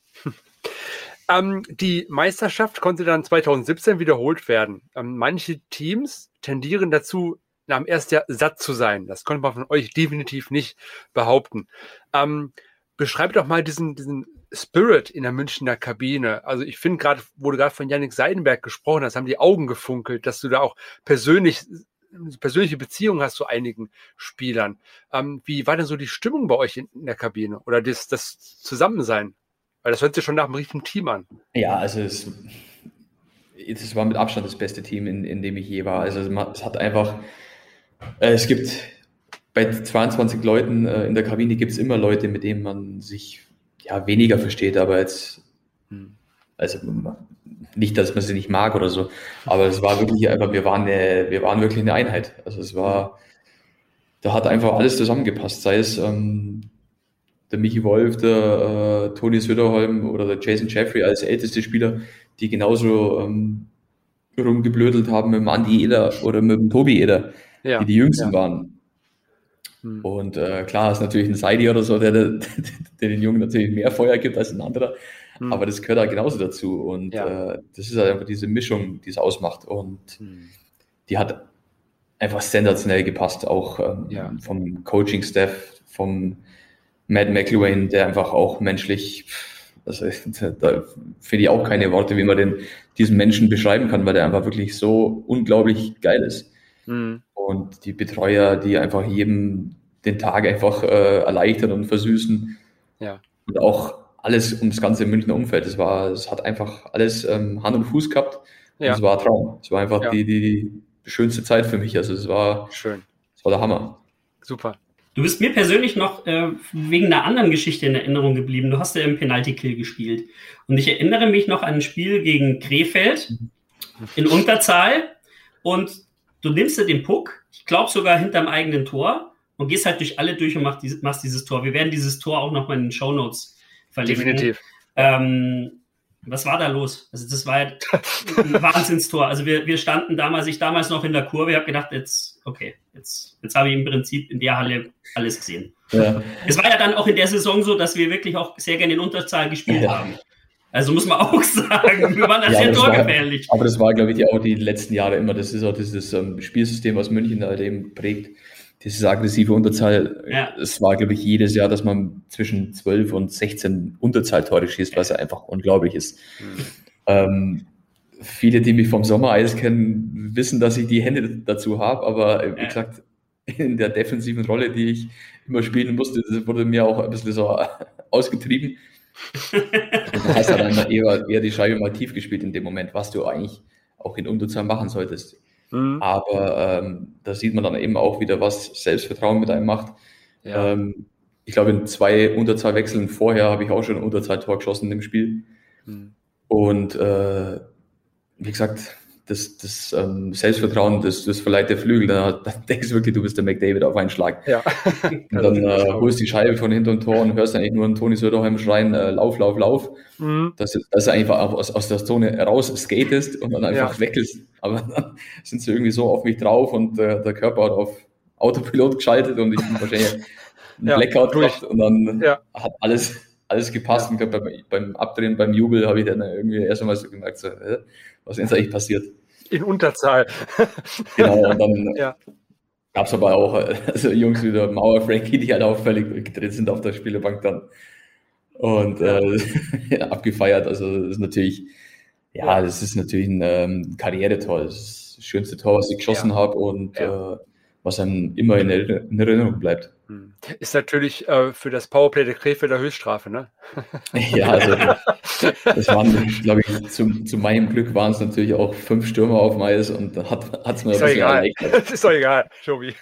ähm, die Meisterschaft konnte dann zweitausendsiebzehn wiederholt werden. Ähm, manche Teams tendieren dazu, nach dem ersten Jahr satt zu sein. Das konnte man von euch definitiv nicht behaupten. Ähm, beschreibt doch mal diesen, diesen Spirit in der Münchner Kabine. Also ich finde gerade, wo du gerade von Yannick Seidenberg gesprochen hast, haben die Augen gefunkelt, dass du da auch persönlich, persönliche Beziehungen hast zu einigen Spielern. Ähm, wie war denn so die Stimmung bei euch in, in der Kabine? Oder das, das Zusammensein? Weil das hört sich schon nach einem richtigen Team an. Ja, also es, es war mit Abstand das beste Team, in, in dem ich je war. Also es hat einfach, äh, es gibt bei zweiundzwanzig Leuten äh, in der Kabine gibt es immer Leute, mit denen man sich ja weniger versteht, aber jetzt, also nicht, dass man sie nicht mag oder so, aber es war wirklich einfach, wir waren eine, wir waren wirklich eine Einheit. Also es war, da hat einfach alles zusammengepasst, sei es ähm, der Michi Wolf, der äh, Toni Söderholm oder der Jason Jeffrey als älteste Spieler, die genauso ähm, rumgeblödelt haben mit dem Andi Eder oder mit dem Tobi Eder, ja, die die Jüngsten ja. waren. Hm. Und äh, klar ist natürlich ein Seidi oder so, der, der, der den Jungen natürlich mehr Feuer gibt als ein anderer, hm. aber das gehört auch genauso dazu und ja. äh, das ist halt einfach diese Mischung, die es ausmacht und hm. die hat einfach sensationell gepasst, auch ähm, ja. vom Coaching-Staff, vom Matt McElwain, der einfach auch menschlich, also da finde ich auch keine Worte, wie man den, diesen Menschen beschreiben kann, weil der einfach wirklich so unglaublich geil ist. Mhm. Und die Betreuer, die einfach jedem den Tag einfach äh, erleichtern und versüßen. Ja. Und auch alles ums ganze Münchner Umfeld. Es war, es hat einfach alles ähm, Hand und Fuß gehabt. Und Ja. es war ein Traum. Es war einfach Ja. die, die, die schönste Zeit für mich. Also es war, Schön. es war der Hammer. Super. Du bist mir persönlich noch äh, wegen einer anderen Geschichte in Erinnerung geblieben. Du hast ja im Penalty-Kill gespielt. Und ich erinnere mich noch an ein Spiel gegen Krefeld in Unterzahl. Und du nimmst dir den Puck, ich glaube sogar hinterm eigenen Tor, und gehst halt durch alle durch und machst dieses, machst dieses Tor. Wir werden dieses Tor auch noch mal in den Shownotes verlinken. Definitiv. Ähm, was war da los? Also das war ein Wahnsinnstor. Also wir, wir standen damals, ich damals noch in der Kurve, ich habe gedacht, jetzt, okay, jetzt, jetzt habe ich im Prinzip in der Halle alles gesehen. Ja. Es war ja dann auch in der Saison so, dass wir wirklich auch sehr gerne in Unterzahl gespielt Ja. haben. Also muss man auch sagen, wir waren da Ja, sehr aber das war- torgefährlich. Aber das war, glaube ich, auch die letzten Jahre immer. Das ist auch dieses ähm, Spielsystem, was München halt eben prägt. Dieses aggressive Unterzahl. Ja. Es war, glaube ich, jedes Jahr, dass man zwischen zwölf und sechzehn Unterzahltore schießt, was ja einfach unglaublich ist. Mhm. Ähm, viele, die mich vom Sommereis kennen, wissen, dass ich die Hände dazu habe. Aber äh, wie Ja. gesagt, in der defensiven Rolle, die ich immer spielen musste, das wurde mir auch ein bisschen so ausgetrieben. Du hast ja dann eher, eher die Scheibe mal tief gespielt in dem Moment, was du eigentlich auch in Unterzahl machen solltest. Mhm. Aber ähm, da sieht man dann eben auch wieder, was Selbstvertrauen mit einem macht. Ja. Ähm, ich glaube, in zwei Unterzahlwechseln vorher habe ich auch schon ein Unterzahltor geschossen im Spiel. Mhm. Und äh, wie gesagt, das, das ähm, Selbstvertrauen, das, das verleiht der Flügel. Dann, dann denkst du wirklich, du bist der McDavid auf einen Schlag. Ja. Und dann äh, holst die Scheibe von hinterm Tor und hörst eigentlich nur einen Toni Söderholm schreien, äh, lauf, lauf, lauf. Mhm. Dass, dass er einfach aus, aus der Zone raus skatest und dann einfach Ja. wechselst. Aber dann sind sie irgendwie so auf mich drauf und äh, der Körper hat auf Autopilot geschaltet und ich bin wahrscheinlich einen Ja, Blackout durch. gehabt und dann Ja. hat alles, alles gepasst. Ja. Und ich glaub, beim, beim Abdrehen, beim Jubel habe ich dann irgendwie erst einmal so gemerkt, so, äh, was ist jetzt eigentlich passiert? In Unterzahl. Genau, und dann Ja. gab es aber auch äh, also Jungs wie der Mauer Frankie, die halt auffällig gedreht sind auf der Spielebank dann. Und äh, abgefeiert. Also das ist natürlich, ja, das ist natürlich ein ähm, Karrieretor. Das ist das schönste Tor, was ich geschossen Ja. habe und Ja. äh, was einem immer in, Erinner- in Erinnerung bleibt. Hm. Ist natürlich äh, für das Powerplay der Krefelder Höchststrafe, ne? Ja, also das waren, glaube ich, zu, zu meinem Glück waren es natürlich auch fünf Stürmer auf dem Eis und da hat es mir ein Ist doch bisschen egal. erleichtert. Ist doch egal, Schobi.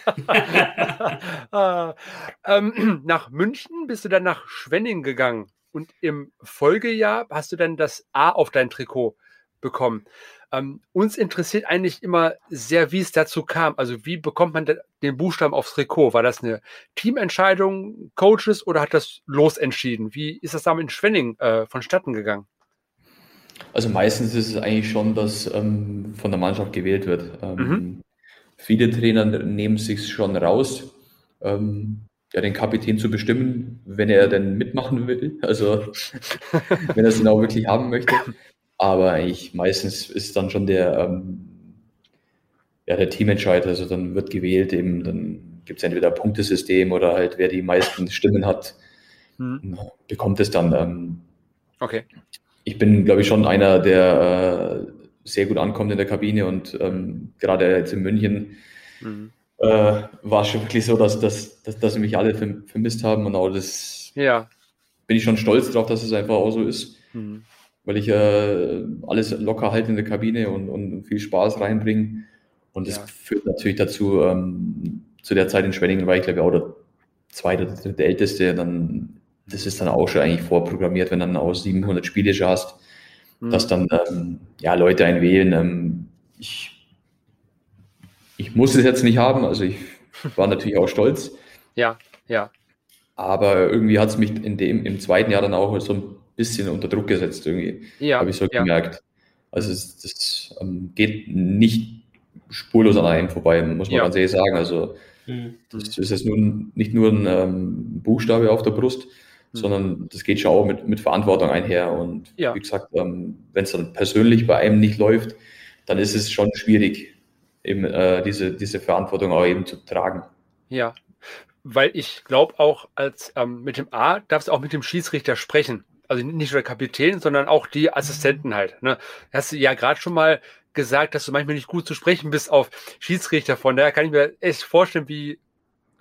Ah, ähm, nach München bist du dann nach Schwenning gegangen und im Folgejahr hast du dann das A auf dein Trikot bekommen. Ähm, uns interessiert eigentlich immer sehr, wie es dazu kam. Also wie bekommt man de- den Buchstaben aufs Trikot? War das eine Teamentscheidung, Coaches oder hat das losentschieden? Wie ist das damals in Schwenning äh, vonstatten gegangen? Also meistens ist es eigentlich schon, dass ähm, von der Mannschaft gewählt wird. Ähm, Mhm. Viele Trainer nehmen sich schon raus, ähm, ja, den Kapitän zu bestimmen, wenn er denn mitmachen will, also wenn er es denn auch wirklich haben möchte. Aber eigentlich meistens ist dann schon der, ähm, ja, der Teamentscheid, also dann wird gewählt, eben dann gibt es entweder ein Punktesystem oder halt wer die meisten Stimmen hat, Mhm. bekommt es dann. Ähm, Okay. ich bin, glaube ich, schon einer, der äh, sehr gut ankommt in der Kabine und ähm, gerade jetzt in München Mhm. äh, war es schon wirklich so, dass, dass, dass, dass sie mich alle verm- vermisst haben und auch das Ja. bin ich schon stolz drauf, dass es einfach auch so ist, Mhm. weil ich äh, alles locker halte in der Kabine und, und viel Spaß reinbringe und das Ja. führt natürlich dazu, ähm, zu der Zeit in Schwenningen war ich, glaube ich, auch der zweite oder dritte Älteste, dann das ist dann auch schon eigentlich vorprogrammiert, wenn dann auch siebenhundert Spiele schon hast, Mhm. dass dann ähm, ja, Leute einen wählen. Ähm, ich, ich muss es jetzt nicht haben, also ich war natürlich auch stolz, Ja, ja. aber irgendwie hat es mich in dem, im zweiten Jahr dann auch so ein bisschen unter Druck gesetzt, irgendwie, Ja, habe ich so ja. gemerkt. Also es, das ähm, geht nicht spurlos an einem vorbei, muss man Ja. ganz ehrlich sagen. Also Mhm. das ist jetzt nun nicht nur ein ähm, Buchstabe auf der Brust, Mhm. sondern das geht schon auch mit, mit Verantwortung einher. Und Ja. wie gesagt, ähm, wenn es dann persönlich bei einem nicht läuft, dann ist es schon schwierig, eben äh, diese, diese Verantwortung auch eben zu tragen. Ja, weil ich glaube auch, als ähm, mit dem A darfst du auch mit dem Schiedsrichter sprechen. Also nicht nur der Kapitän, sondern auch die Assistenten halt. Ne? Hast du ja gerade schon mal gesagt, dass du manchmal nicht gut zu sprechen bist auf Schiedsrichter. Von daher kann ich mir echt vorstellen, wie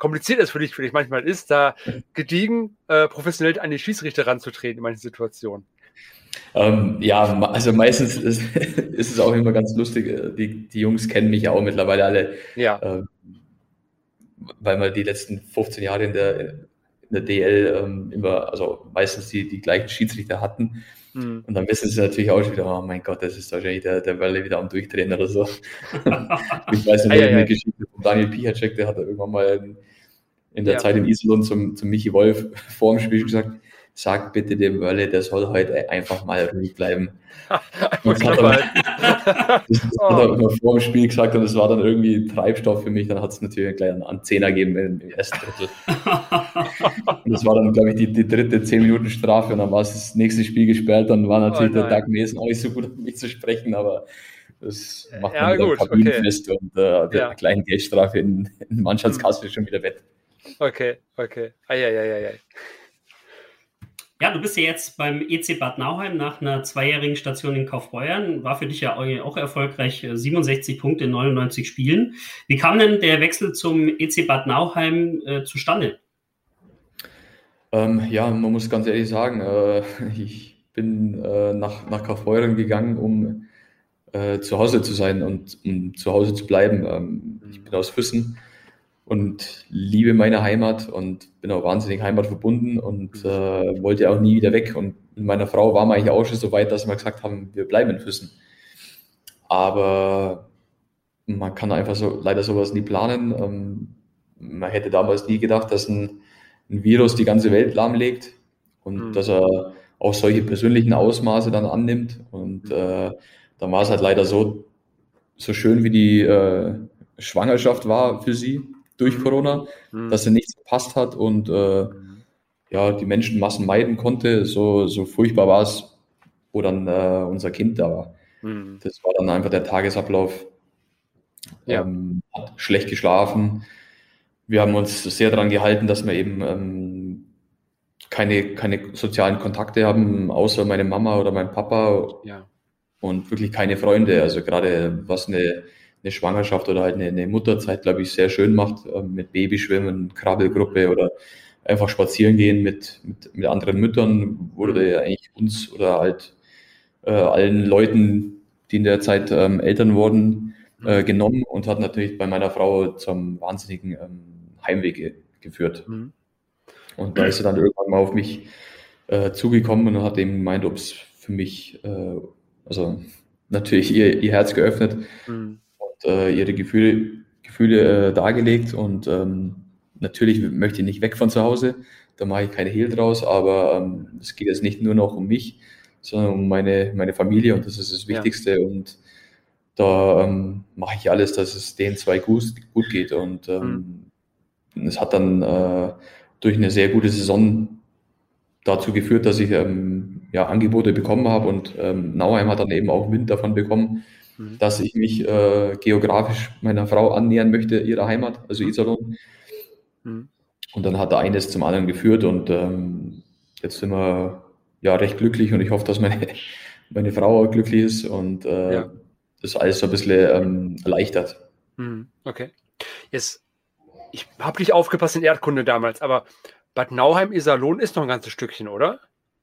kompliziert es für dich, für dich manchmal ist, da gediegen äh, professionell an die Schiedsrichter ranzutreten in manchen Situationen. Ähm, ja, also meistens ist, ist es auch immer ganz lustig. Die, die Jungs kennen mich ja auch mittlerweile alle, ja. ähm, weil wir die letzten fünfzehn Jahre in der, in der D L ähm, immer, also meistens die, die gleichen Schiedsrichter hatten. Mhm. Und dann wissen sie natürlich auch schon wieder, oh mein Gott, das ist wahrscheinlich der, der Welle wieder am Durchdrehen oder so. Ich weiß noch, ah, ja, eine ja. Geschichte von Daniel Pichacek, der hat irgendwann mal in, in der ja. Zeit in Iserlohn zum, zum Michi Wolf vor dem Spiel gesagt, sag bitte dem Wölle, der soll heute einfach mal ruhig bleiben. Das hat, er, das oh. hat er immer vor dem Spiel gesagt und es war dann irgendwie Treibstoff für mich. Dann hat es natürlich gleich einen Zehner gegeben im, im ersten Drittel. Und das war dann, glaube ich, die, die dritte zehn Minuten Strafe und dann war es das nächste Spiel gesperrt. Dann war natürlich oh, der Doug Mason auch nicht so gut, um mich zu sprechen, aber das macht man ja, wieder kabinenfest okay. und äh, der ja. kleinen Geldstrafe in, in Mannschaftskasse schon wieder wett. Okay, okay. Eieieiei. Ja, du bist ja jetzt beim E C Bad Nauheim nach einer zweijährigen Station in Kaufbeuern. War für dich ja auch erfolgreich, siebenundsechzig Punkte in neunundneunzig Spielen. Wie kam denn der Wechsel zum E C Bad Nauheim äh, zustande? Ähm, ja, man muss ganz ehrlich sagen, äh, ich bin äh, nach, nach Kaufbeuren gegangen, um äh, zu Hause zu sein und um zu Hause zu bleiben. Ähm, ich bin aus Füssen und liebe meine Heimat und bin auch wahnsinnig heimatverbunden und äh, wollte auch nie wieder weg. Und mit meiner Frau waren wir eigentlich auch schon so weit, dass wir gesagt haben, wir bleiben in Füssen. Aber man kann einfach so leider sowas nie planen. Ähm, man hätte damals nie gedacht, dass ein, ein Virus die ganze Welt lahmlegt und mhm. dass er auch solche persönlichen Ausmaße dann annimmt. Und äh, dann war es halt leider so, so schön wie die äh, Schwangerschaft war für sie durch Corona, mhm. dass sie nichts verpasst hat und äh, ja, die Menschenmassen meiden konnte. So, so furchtbar war es, wo dann äh, unser Kind da war. Mhm. Das war dann einfach der Tagesablauf. Ja. Ähm, hat schlecht geschlafen. Wir haben uns sehr daran gehalten, dass wir eben ähm, keine, keine sozialen Kontakte haben, außer meine Mama oder mein Papa. Ja. Und wirklich keine Freunde. Also gerade was eine eine Schwangerschaft oder halt eine, eine Mutterzeit, glaube ich, sehr schön macht, äh, mit Babyschwimmen, Krabbelgruppe oder einfach spazieren gehen mit, mit, mit anderen Müttern, wurde ja eigentlich uns oder halt äh, allen Leuten, die in der Zeit ähm, Eltern wurden, äh, genommen und hat natürlich bei meiner Frau zum wahnsinnigen ähm, Heimweh ge- geführt. Mhm. Und da ist sie dann irgendwann mal auf mich äh, zugekommen und hat eben gemeint, ob es für mich, äh, also natürlich ihr, ihr Herz geöffnet, mhm. ihre Gefühle, Gefühle äh, dargelegt und ähm, natürlich möchte ich nicht weg von zu Hause, da mache ich keine Hehl draus, aber ähm, es geht jetzt nicht nur noch um mich, sondern um meine, meine Familie und das ist das Wichtigste ja. Und da ähm, mache ich alles, dass es den zwei gut, gut geht und ähm, mhm. es hat dann äh, durch eine sehr gute Saison dazu geführt, dass ich ähm, ja, Angebote bekommen habe und ähm, Nauheim hat dann eben auch Wind davon bekommen, dass ich mich äh, geografisch meiner Frau annähern möchte, ihrer Heimat, also Iserlohn. Mhm. Und dann hat da eines zum anderen geführt und ähm, jetzt sind wir ja recht glücklich und ich hoffe, dass meine, meine Frau auch glücklich ist und äh, ja. das alles so ein bisschen ähm, erleichtert. Mhm. Okay. Jetzt, ich habe nicht aufgepasst in Erdkunde damals, aber Bad Nauheim-Iserlohn ist noch ein ganzes Stückchen, oder?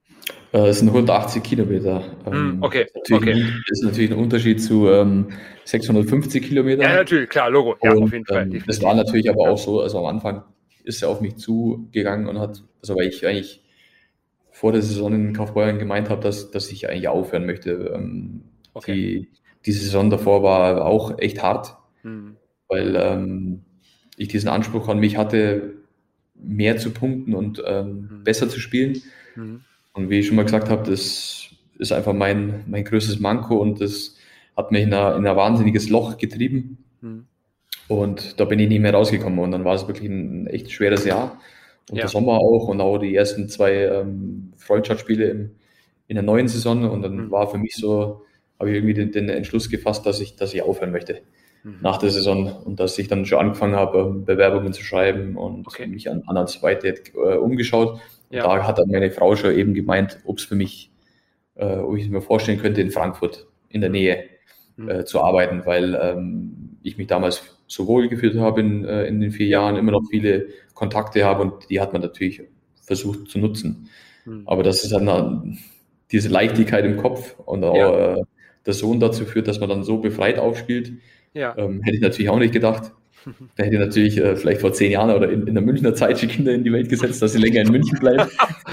Es sind hundertachtzig Kilometer. Mm, okay. Das ist natürlich, okay. Ein, ist natürlich ein Unterschied zu ähm, sechshundertfünfzig Kilometern. Ja, natürlich, klar, Logo. Ja, und, auf jeden Fall. Ähm, das war natürlich aber auch so, also am Anfang ist er auf mich zugegangen und hat, also weil ich eigentlich vor der Saison in Kaufbeuren gemeint habe, dass, dass ich eigentlich aufhören möchte. Ähm, okay. Die, die Saison davor war auch echt hart, mm. weil ähm, ich diesen Anspruch an mich hatte, mehr zu punkten und ähm, mm. besser zu spielen. Mm. Und wie ich schon mal gesagt habe, das ist einfach mein, mein größtes Manko und das hat mich in ein, in ein wahnsinniges Loch getrieben. Mhm. Und da bin ich nicht mehr rausgekommen. Und dann war es wirklich ein echt schweres Jahr. Und ja. der Sommer auch und auch die ersten zwei ähm, Freundschaftsspiele im, in der neuen Saison. Und dann mhm. war für mich so, habe ich irgendwie den, den Entschluss gefasst, dass ich, dass ich aufhören möchte mhm. nach der Saison. Und dass ich dann schon angefangen habe, Bewerbungen zu schreiben und okay. mich an anderen Zweite äh, umgeschaut. Ja. Da hat dann meine Frau schon eben gemeint, ob es für mich, äh, ob ich mir vorstellen könnte, in Frankfurt in der Nähe mhm. äh, zu arbeiten, weil ähm, ich mich damals so wohl gefühlt habe in, äh, in den vier Jahren, immer noch viele Kontakte habe und die hat man natürlich versucht zu nutzen. Mhm. Aber das ist dann eine, diese Leichtigkeit im Kopf und auch ja. äh, der Sohn dazu führt, dass man dann so befreit aufspielt. Ja. Ähm, hätte ich natürlich auch nicht gedacht. Da hätte ich natürlich äh, vielleicht vor zehn Jahren oder in, in der Münchner Zeit die Kinder in die Welt gesetzt, dass sie länger in München bleiben.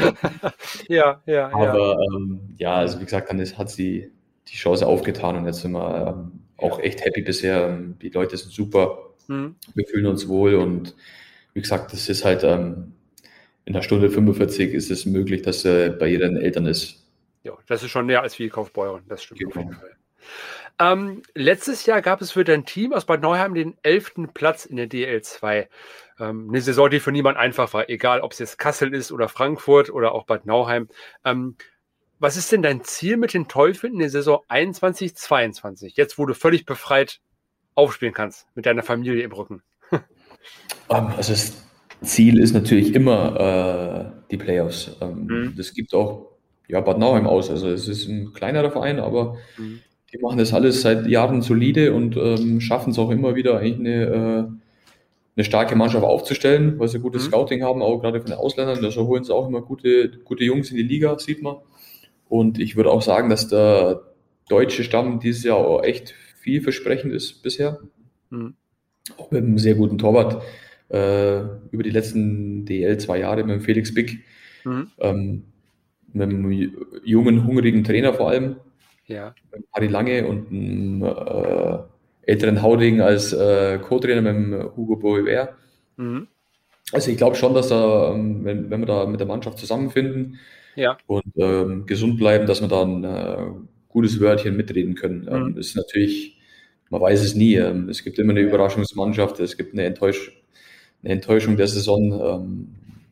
ja, ja, Aber ja, ähm, ja also wie gesagt, dann ist, hat sie die Chance aufgetan und jetzt sind wir ähm, auch echt happy bisher. Die Leute sind super, mhm. wir fühlen uns wohl und wie gesagt, das ist halt ähm, in der Stunde fünfundvierzig ist es möglich, dass äh, bei ihren Eltern ist. Ja, das ist schon näher als wie Kaufbeuren, das stimmt genau. auf jeden Fall. Ähm, letztes Jahr gab es für dein Team aus Bad Nauheim den elften Platz in der D L zwei. Ähm, eine Saison, die für niemand einfach war, egal ob es jetzt Kassel ist oder Frankfurt oder auch Bad Nauheim. Ähm, was ist denn dein Ziel mit den Teufeln in der Saison einundzwanzig zweiundzwanzig? Jetzt, wo du völlig befreit aufspielen kannst mit deiner Familie im Rücken. um, also das Ziel ist natürlich immer äh, die Playoffs. Ähm, mhm. Das gibt auch ja, Bad Nauheim aus. Also es ist ein kleinerer Verein, aber mhm. die machen das alles seit Jahren solide und ähm, schaffen es auch immer wieder, eigentlich eine, äh, eine starke Mannschaft aufzustellen, weil sie gutes mhm. Scouting haben, auch gerade von den Ausländern. Da holen sie auch immer gute, gute Jungs in die Liga, sieht man. Und ich würde auch sagen, dass der deutsche Stamm dieses Jahr auch echt vielversprechend ist bisher. Mhm. Auch mit einem sehr guten Torwart äh, über die letzten D L zwei Jahre mit dem Felix Bick. Mhm. Ähm, mit einem jungen, hungrigen Trainer vor allem. Ja. Mit Harry Lange und einem äh, älteren Hauding als äh, Co-Trainer mit dem Hugo Boever. Mhm. Also ich glaube schon, dass da, ähm, wenn, wenn wir da mit der Mannschaft zusammenfinden ja. und ähm, gesund bleiben, dass wir da ein äh, gutes Wörtchen mitreden können. Mhm. Ähm, ist natürlich, man weiß es nie. Ähm, es gibt immer eine Überraschungsmannschaft, es gibt eine, Enttäusch eine Enttäuschung der Saison. Ähm,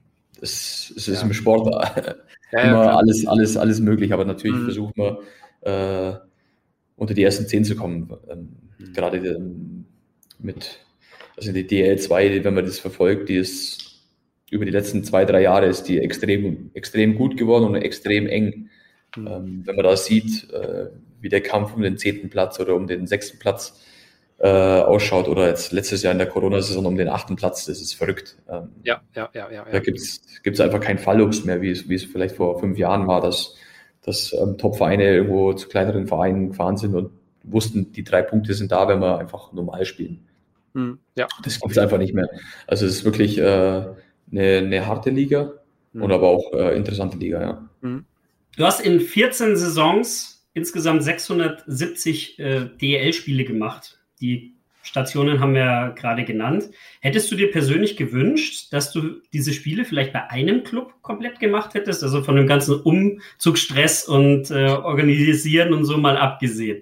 es, es ist ja. im Sport ja, immer ja, alles, alles, alles möglich, aber natürlich mhm. versuchen wir äh, unter die ersten zehn zu kommen. Ähm, mhm. Gerade ähm, mit, also die D L zwei, wenn man das verfolgt, die ist über die letzten zwei, drei Jahre ist die extrem, extrem gut geworden und extrem eng. Mhm. Ähm, wenn man da sieht, äh, wie der Kampf um den zehnten Platz oder um den sechsten Platz äh, ausschaut oder jetzt letztes Jahr in der Corona-Saison um den achten Platz, das ist verrückt. Ähm, ja, ja, ja, ja, ja. Da gibt es einfach keinen Fallobst mehr, wie es, wie es vielleicht vor fünf Jahren war, dass, dass ähm, Top-Vereine irgendwo zu kleineren Vereinen gefahren sind und wussten, die drei Punkte sind da, wenn wir einfach normal spielen. Mhm. Ja. Das gibt es einfach nicht mehr. Also es ist wirklich äh, eine, eine harte Liga mhm. und aber auch äh, interessante Liga, ja. Mhm. Du hast in vierzehn Saisons insgesamt sechshundertsiebzig äh, D E L-Spiele gemacht. Die Stationen haben wir ja gerade genannt. Hättest du dir persönlich gewünscht, dass du diese Spiele vielleicht bei einem Club komplett gemacht hättest? Also von dem ganzen Umzugsstress und äh, Organisieren und so mal abgesehen.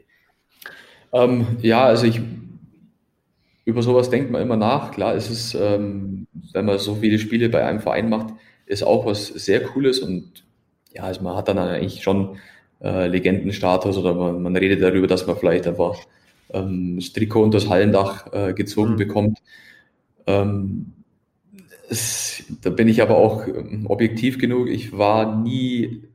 Ähm, ja, also ich über sowas denkt man immer nach. Klar, es ist, ähm, wenn man so viele Spiele bei einem Verein macht, ist auch was sehr Cooles und ja, also man hat dann eigentlich schon äh, Legendenstatus oder man, man redet darüber, dass man vielleicht einfach ähm, das Trikot unter das Hallendach äh, gezogen mhm. bekommt. Ähm, es, da bin ich aber auch ähm, objektiv genug. Ich war nie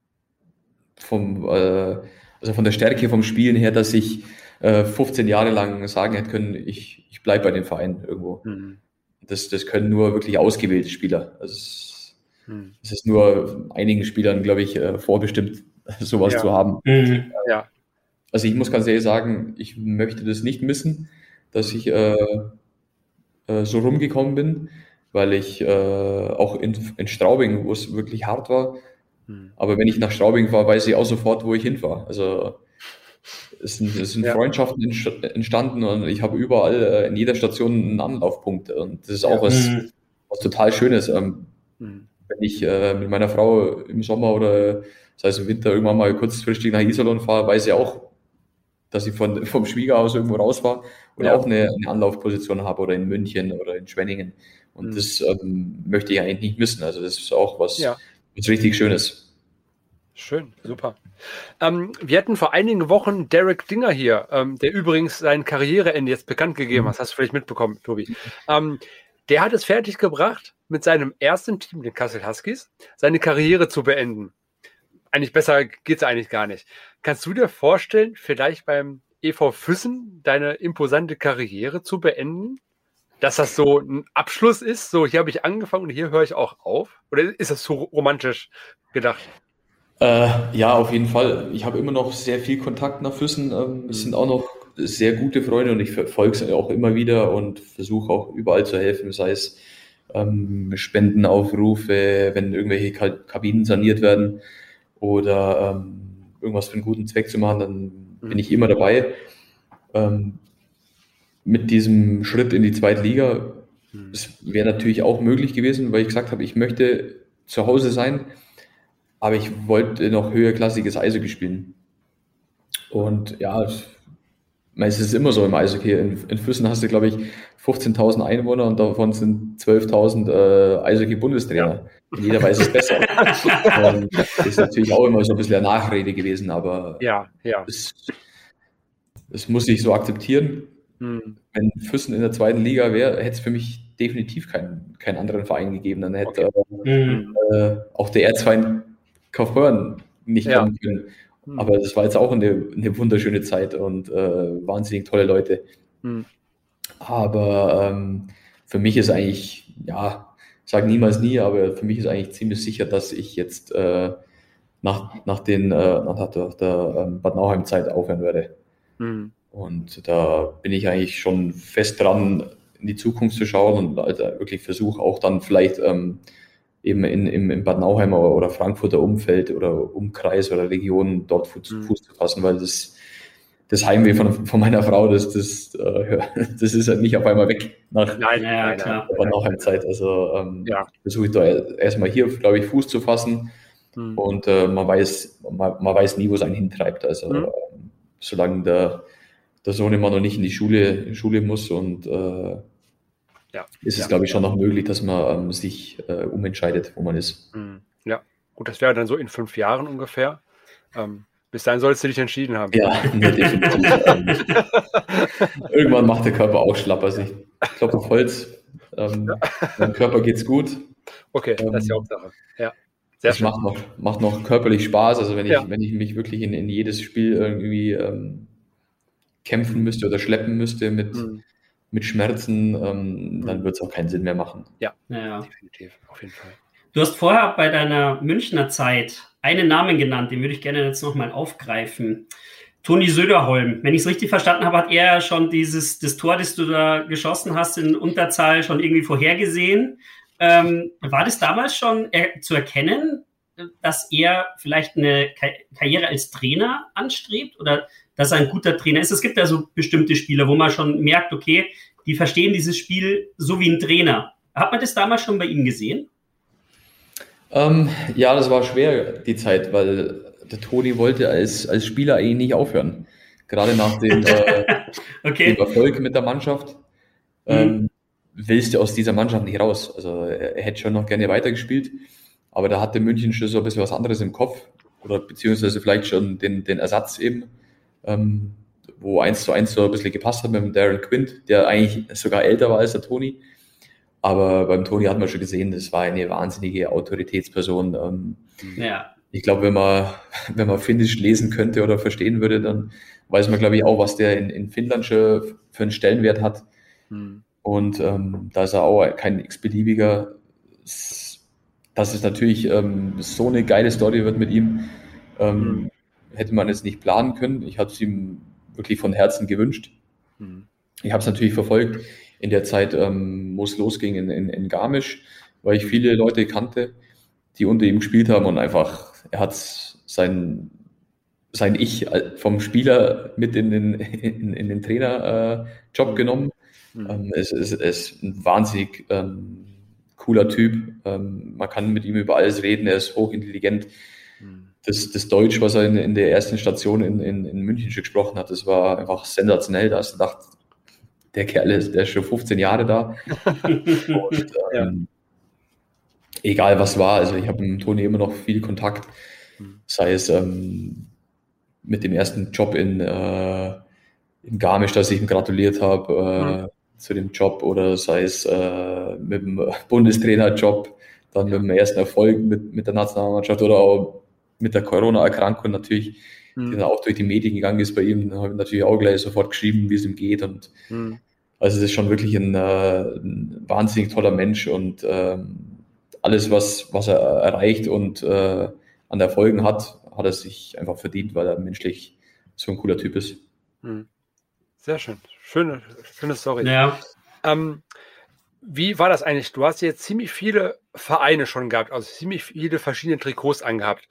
vom, äh, also von der Stärke vom Spielen her, dass ich äh, fünfzehn Jahre lang sagen hätte können, ich, ich bleibe bei dem Verein irgendwo. Mhm. Das, das können nur wirklich ausgewählte Spieler. Also es, mhm. es ist nur einigen Spielern, glaube ich, äh, vorbestimmt, sowas ja. zu haben. Mhm. Ja. Also ich muss ganz ehrlich sagen, ich möchte das nicht missen, dass ich äh, äh, so rumgekommen bin, weil ich äh, auch in, in Straubing, wo es wirklich hart war, mhm. aber wenn ich nach Straubing war, weiß ich auch sofort, wo ich hinfahre. Also es sind, es sind ja. Freundschaften entstanden und ich habe überall äh, in jeder Station einen Anlaufpunkt und das ist auch ja. was, mhm. was total Schönes. Ähm, mhm. Wenn ich äh, mit meiner Frau im Sommer oder das heißt im Winter irgendwann mal kurzfristig nach Iserlohn fahre, weiß ich auch, dass ich von, vom Schwiegerhaus irgendwo raus war und ja. auch eine, eine Anlaufposition habe oder in München oder in Schwenningen. Und mhm. das ähm, möchte ich eigentlich nicht missen. Also das ist auch was, ja. was richtig Schönes. Schön, super. Ähm, wir hatten vor einigen Wochen Derek Dinger hier, ähm, der übrigens sein Karriereende jetzt bekannt gegeben hat. Das hast du vielleicht mitbekommen, Tobi. Ähm, der hat es fertiggebracht, mit seinem ersten Team, den Kassel Huskies, seine Karriere zu beenden. Eigentlich besser geht es eigentlich gar nicht. Kannst du dir vorstellen, vielleicht beim E V Füssen deine imposante Karriere zu beenden? Dass das so ein Abschluss ist, so hier habe ich angefangen und hier höre ich auch auf? Oder ist das zu romantisch gedacht? Äh, ja, auf jeden Fall. Ich habe immer noch sehr viel Kontakt nach Füssen. Ähm, es sind auch noch sehr gute Freunde und ich verfolge es auch immer wieder und versuche auch überall zu helfen, sei es ähm, Spendenaufrufe, wenn irgendwelche Ka- Kabinen saniert werden oder ähm, irgendwas für einen guten Zweck zu machen, dann bin ich immer dabei. Ähm, mit diesem Schritt in die zweite Liga, es wäre natürlich auch möglich gewesen, weil ich gesagt habe, ich möchte zu Hause sein, aber ich wollte noch höherklassiges Eishockey spielen. Und ja, es ist immer so im Eishockey. In, in Füssen hast du, glaube ich, fünfzehntausend Einwohner und davon sind zwölftausend äh, Eishockey-Bundestrainer. Und jeder weiß es besser. Und das ist natürlich auch immer so ein bisschen eine Nachrede gewesen, aber Ja, ja. es, es muss ich so akzeptieren. Hm. Wenn Füssen in der zweiten Liga wäre, hätte es für mich definitiv keinen, keinen anderen Verein gegeben. Dann hätte Mhm. äh, auch der Erzfeind Kaufbeuren nicht Ja. kommen können. Hm. Aber das war jetzt auch eine, eine wunderschöne Zeit und äh, wahnsinnig tolle Leute. Hm. Aber ähm, für mich ist eigentlich, ja, ich sage niemals nie, aber für mich ist eigentlich ziemlich sicher, dass ich jetzt äh, nach, nach, den, äh, nach der, der ähm, Bad Nauheim-Zeit aufhören werde. Hm. Und da bin ich eigentlich schon fest dran, in die Zukunft zu schauen und also wirklich versuche auch dann vielleicht ähm, eben in, im, im Bad Nauheim oder, oder Frankfurter Umfeld oder Umkreis oder Region dort Fuß, Mhm. Fuß zu fassen, weil das, das Heimweh von, von meiner Frau, das, das, äh, das ist halt nicht auf einmal weg nach Nein, Ja, nein, klar. der Bad Nauheim-Zeit. Also ähm, Ja. versuche ich da erstmal hier, glaube ich, Fuß zu fassen Hm. und äh, man weiß, man, man weiß nie, wo es einen hintreibt. Also Mhm. ähm, solange der, der Sohn immer noch nicht in die Schule, in die Schule muss und äh, Ja. ist es, Ja. glaube ich, schon noch möglich, dass man ähm, sich äh, umentscheidet, wo man ist. Hm. Ja, gut, das wäre dann so in fünf Jahren ungefähr. Ähm, bis dahin solltest du dich entschieden haben. Ja, nee, definitiv. ähm, irgendwann macht der Körper auch schlapp. Also ich klopfe auf Holz. Ähm, meinem Körper geht's gut. Okay, das ist die Ähm, Hauptsache. Ja, sehr Es schön. macht noch, macht noch körperlich Spaß. Also wenn ich, Ja. wenn ich mich wirklich in, in jedes Spiel irgendwie ähm, kämpfen müsste oder schleppen müsste mit, Hm. mit Schmerzen, ähm, dann Mhm. wird es auch keinen Sinn mehr machen. Ja. Definitiv, auf jeden Fall. Du hast vorher bei deiner Münchner Zeit einen Namen genannt, den würde ich gerne jetzt nochmal aufgreifen. Toni Söderholm. Wenn ich es richtig verstanden habe, hat er schon dieses, das Tor, das du da geschossen hast, in Unterzahl schon irgendwie vorhergesehen. Ähm, war das damals schon äh, zu erkennen, dass er vielleicht eine Ka- Karriere als Trainer anstrebt oder dass er ein guter Trainer ist? Es gibt ja so bestimmte Spieler, wo man schon merkt, okay, die verstehen dieses Spiel so wie ein Trainer. Hat man das damals schon bei ihm gesehen? Ähm, ja, das war schwer, die Zeit, weil der Toni wollte als, als Spieler eigentlich nicht aufhören. Gerade nach dem, äh, Okay. dem Erfolg mit der Mannschaft ähm, willst du aus dieser Mannschaft nicht raus. Also er, er hätte schon noch gerne weitergespielt, aber da hatte München schon so ein bisschen was anderes im Kopf oder beziehungsweise vielleicht schon den, den Ersatz eben, ähm, wo eins zu eins so ein bisschen gepasst hat mit dem Darren Quint, der eigentlich sogar älter war als der Toni. Aber beim Toni hat man schon gesehen, das war eine wahnsinnige Autoritätsperson. Ähm, Ja. ich glaube, wenn man, wenn man Finnisch lesen könnte oder verstehen würde, dann weiß man, glaube ich, auch, was der in, in Finnland schon für einen Stellenwert hat. Hm. Und ähm, da ist er auch kein x-beliebiger. Dass es natürlich ähm, so eine geile Story wird mit ihm, ähm, hätte man jetzt nicht planen können. Ich habe es ihm wirklich von Herzen gewünscht. Hm. Ich habe es natürlich verfolgt in der Zeit, ähm, wo es losging in, in, in Garmisch, weil ich viele Leute kannte, die unter ihm gespielt haben und einfach, er hat sein, sein Ich vom Spieler mit in den, in, in den Trainerjob äh, genommen. Hm. Ähm, es, es, es ist ein wahnsinnig ähm, cooler Typ. Ähm, man kann mit ihm über alles reden, er ist hochintelligent. Hm. Das, das Deutsch, was er in, in der ersten Station in, in, in München schon gesprochen hat, das war einfach sensationell. Da hast du gedacht, der Kerl ist, der ist schon fünfzehn Jahre da. Und ähm, ja. Egal was war, also ich habe mit Toni immer noch viel Kontakt, sei es ähm, mit dem ersten Job in, äh, in Garmisch, dass ich ihm gratuliert habe äh, mhm. zu dem Job, oder sei es äh, mit dem Bundestrainerjob, dann mit dem ersten Erfolg mit, mit der Nationalmannschaft oder auch mit der Corona-Erkrankung natürlich mhm. die dann auch durch die Medien gegangen ist bei ihm. Da habe ich natürlich auch gleich sofort geschrieben, wie es ihm geht. Und mhm. also es ist schon wirklich ein, äh, ein wahnsinnig toller Mensch und ähm, alles, was, was er erreicht und äh, an Erfolgen hat, hat er sich einfach verdient, weil er menschlich so ein cooler Typ ist. Mhm. Sehr schön. Schöne, schöne Story. Ja. Ähm, wie war das eigentlich? Du hast jetzt ziemlich viele Vereine schon gehabt, also ziemlich viele verschiedene Trikots angehabt.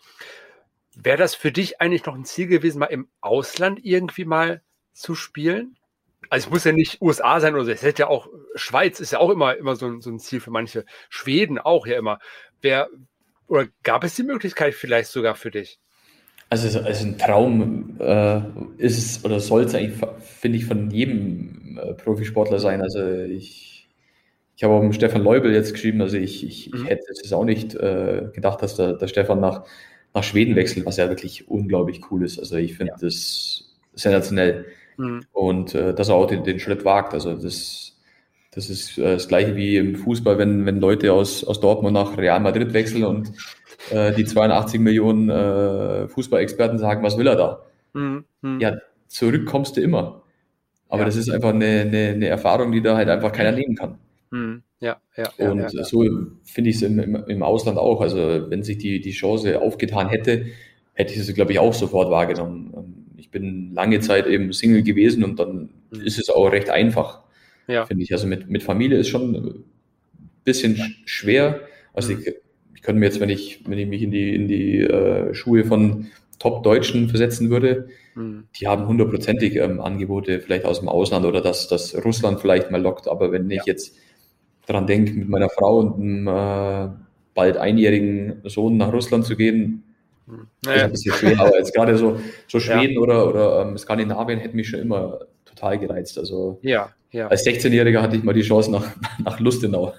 Wäre das für dich eigentlich noch ein Ziel gewesen, mal im Ausland irgendwie mal zu spielen? Also es muss ja nicht U S A sein oder so. Es hätte ja auch, Schweiz ist ja auch immer, immer so, ein, so ein Ziel für manche. Schweden auch ja immer. Wer, oder gab es die Möglichkeit vielleicht sogar für dich? Also, also ein Traum äh, ist es oder soll es eigentlich, finde ich, von jedem äh, Profisportler sein. Also ich, ich habe auch mit Stefan Leubel jetzt geschrieben, also ich, ich, ich hätte es auch nicht äh, gedacht, dass der, der Stefan nach, nach Schweden wechselt, was ja wirklich unglaublich cool ist. Also ich finde ja. das sensationell. Mhm. Und äh, dass er auch den, den Schritt wagt. Also das, das ist äh, das Gleiche wie im Fußball, wenn, wenn Leute aus, aus Dortmund nach Real Madrid wechseln und die zweiundachtzig Millionen äh, Fußballexperten sagen, was will er da? Mhm. Ja, zurück kommst du immer. Aber ja. das ist einfach eine, eine, eine Erfahrung, die da halt einfach keiner nehmen kann. Mhm. Ja, ja, und ja, ja. so finde ich es im, im, im Ausland auch. Also wenn sich die, die Chance aufgetan hätte, hätte ich es, glaube ich, auch sofort wahrgenommen. Ich bin lange Zeit eben Single gewesen und dann mhm. ist es auch recht einfach, ja. finde ich. Also mit, mit Familie ist schon ein bisschen schwer. Also mhm. ich Ich könnte mir jetzt, wenn ich, wenn ich mich in die, in die äh, Schuhe von Top-Deutschen versetzen würde, mhm. die haben hundertprozentig ähm, Angebote vielleicht aus dem Ausland oder dass, dass Russland vielleicht mal lockt. Aber wenn ich ja. jetzt daran denke, mit meiner Frau und einem äh, bald einjährigen Sohn nach Russland zu gehen, mhm. naja. ist ein bisschen schwer. Aber jetzt gerade so, so Schweden ja. oder, oder ähm, Skandinavien hätte mich schon immer total gereizt. Also ja. Ja. als sechzehnjähriger hatte ich mal die Chance, nach, nach Lustenau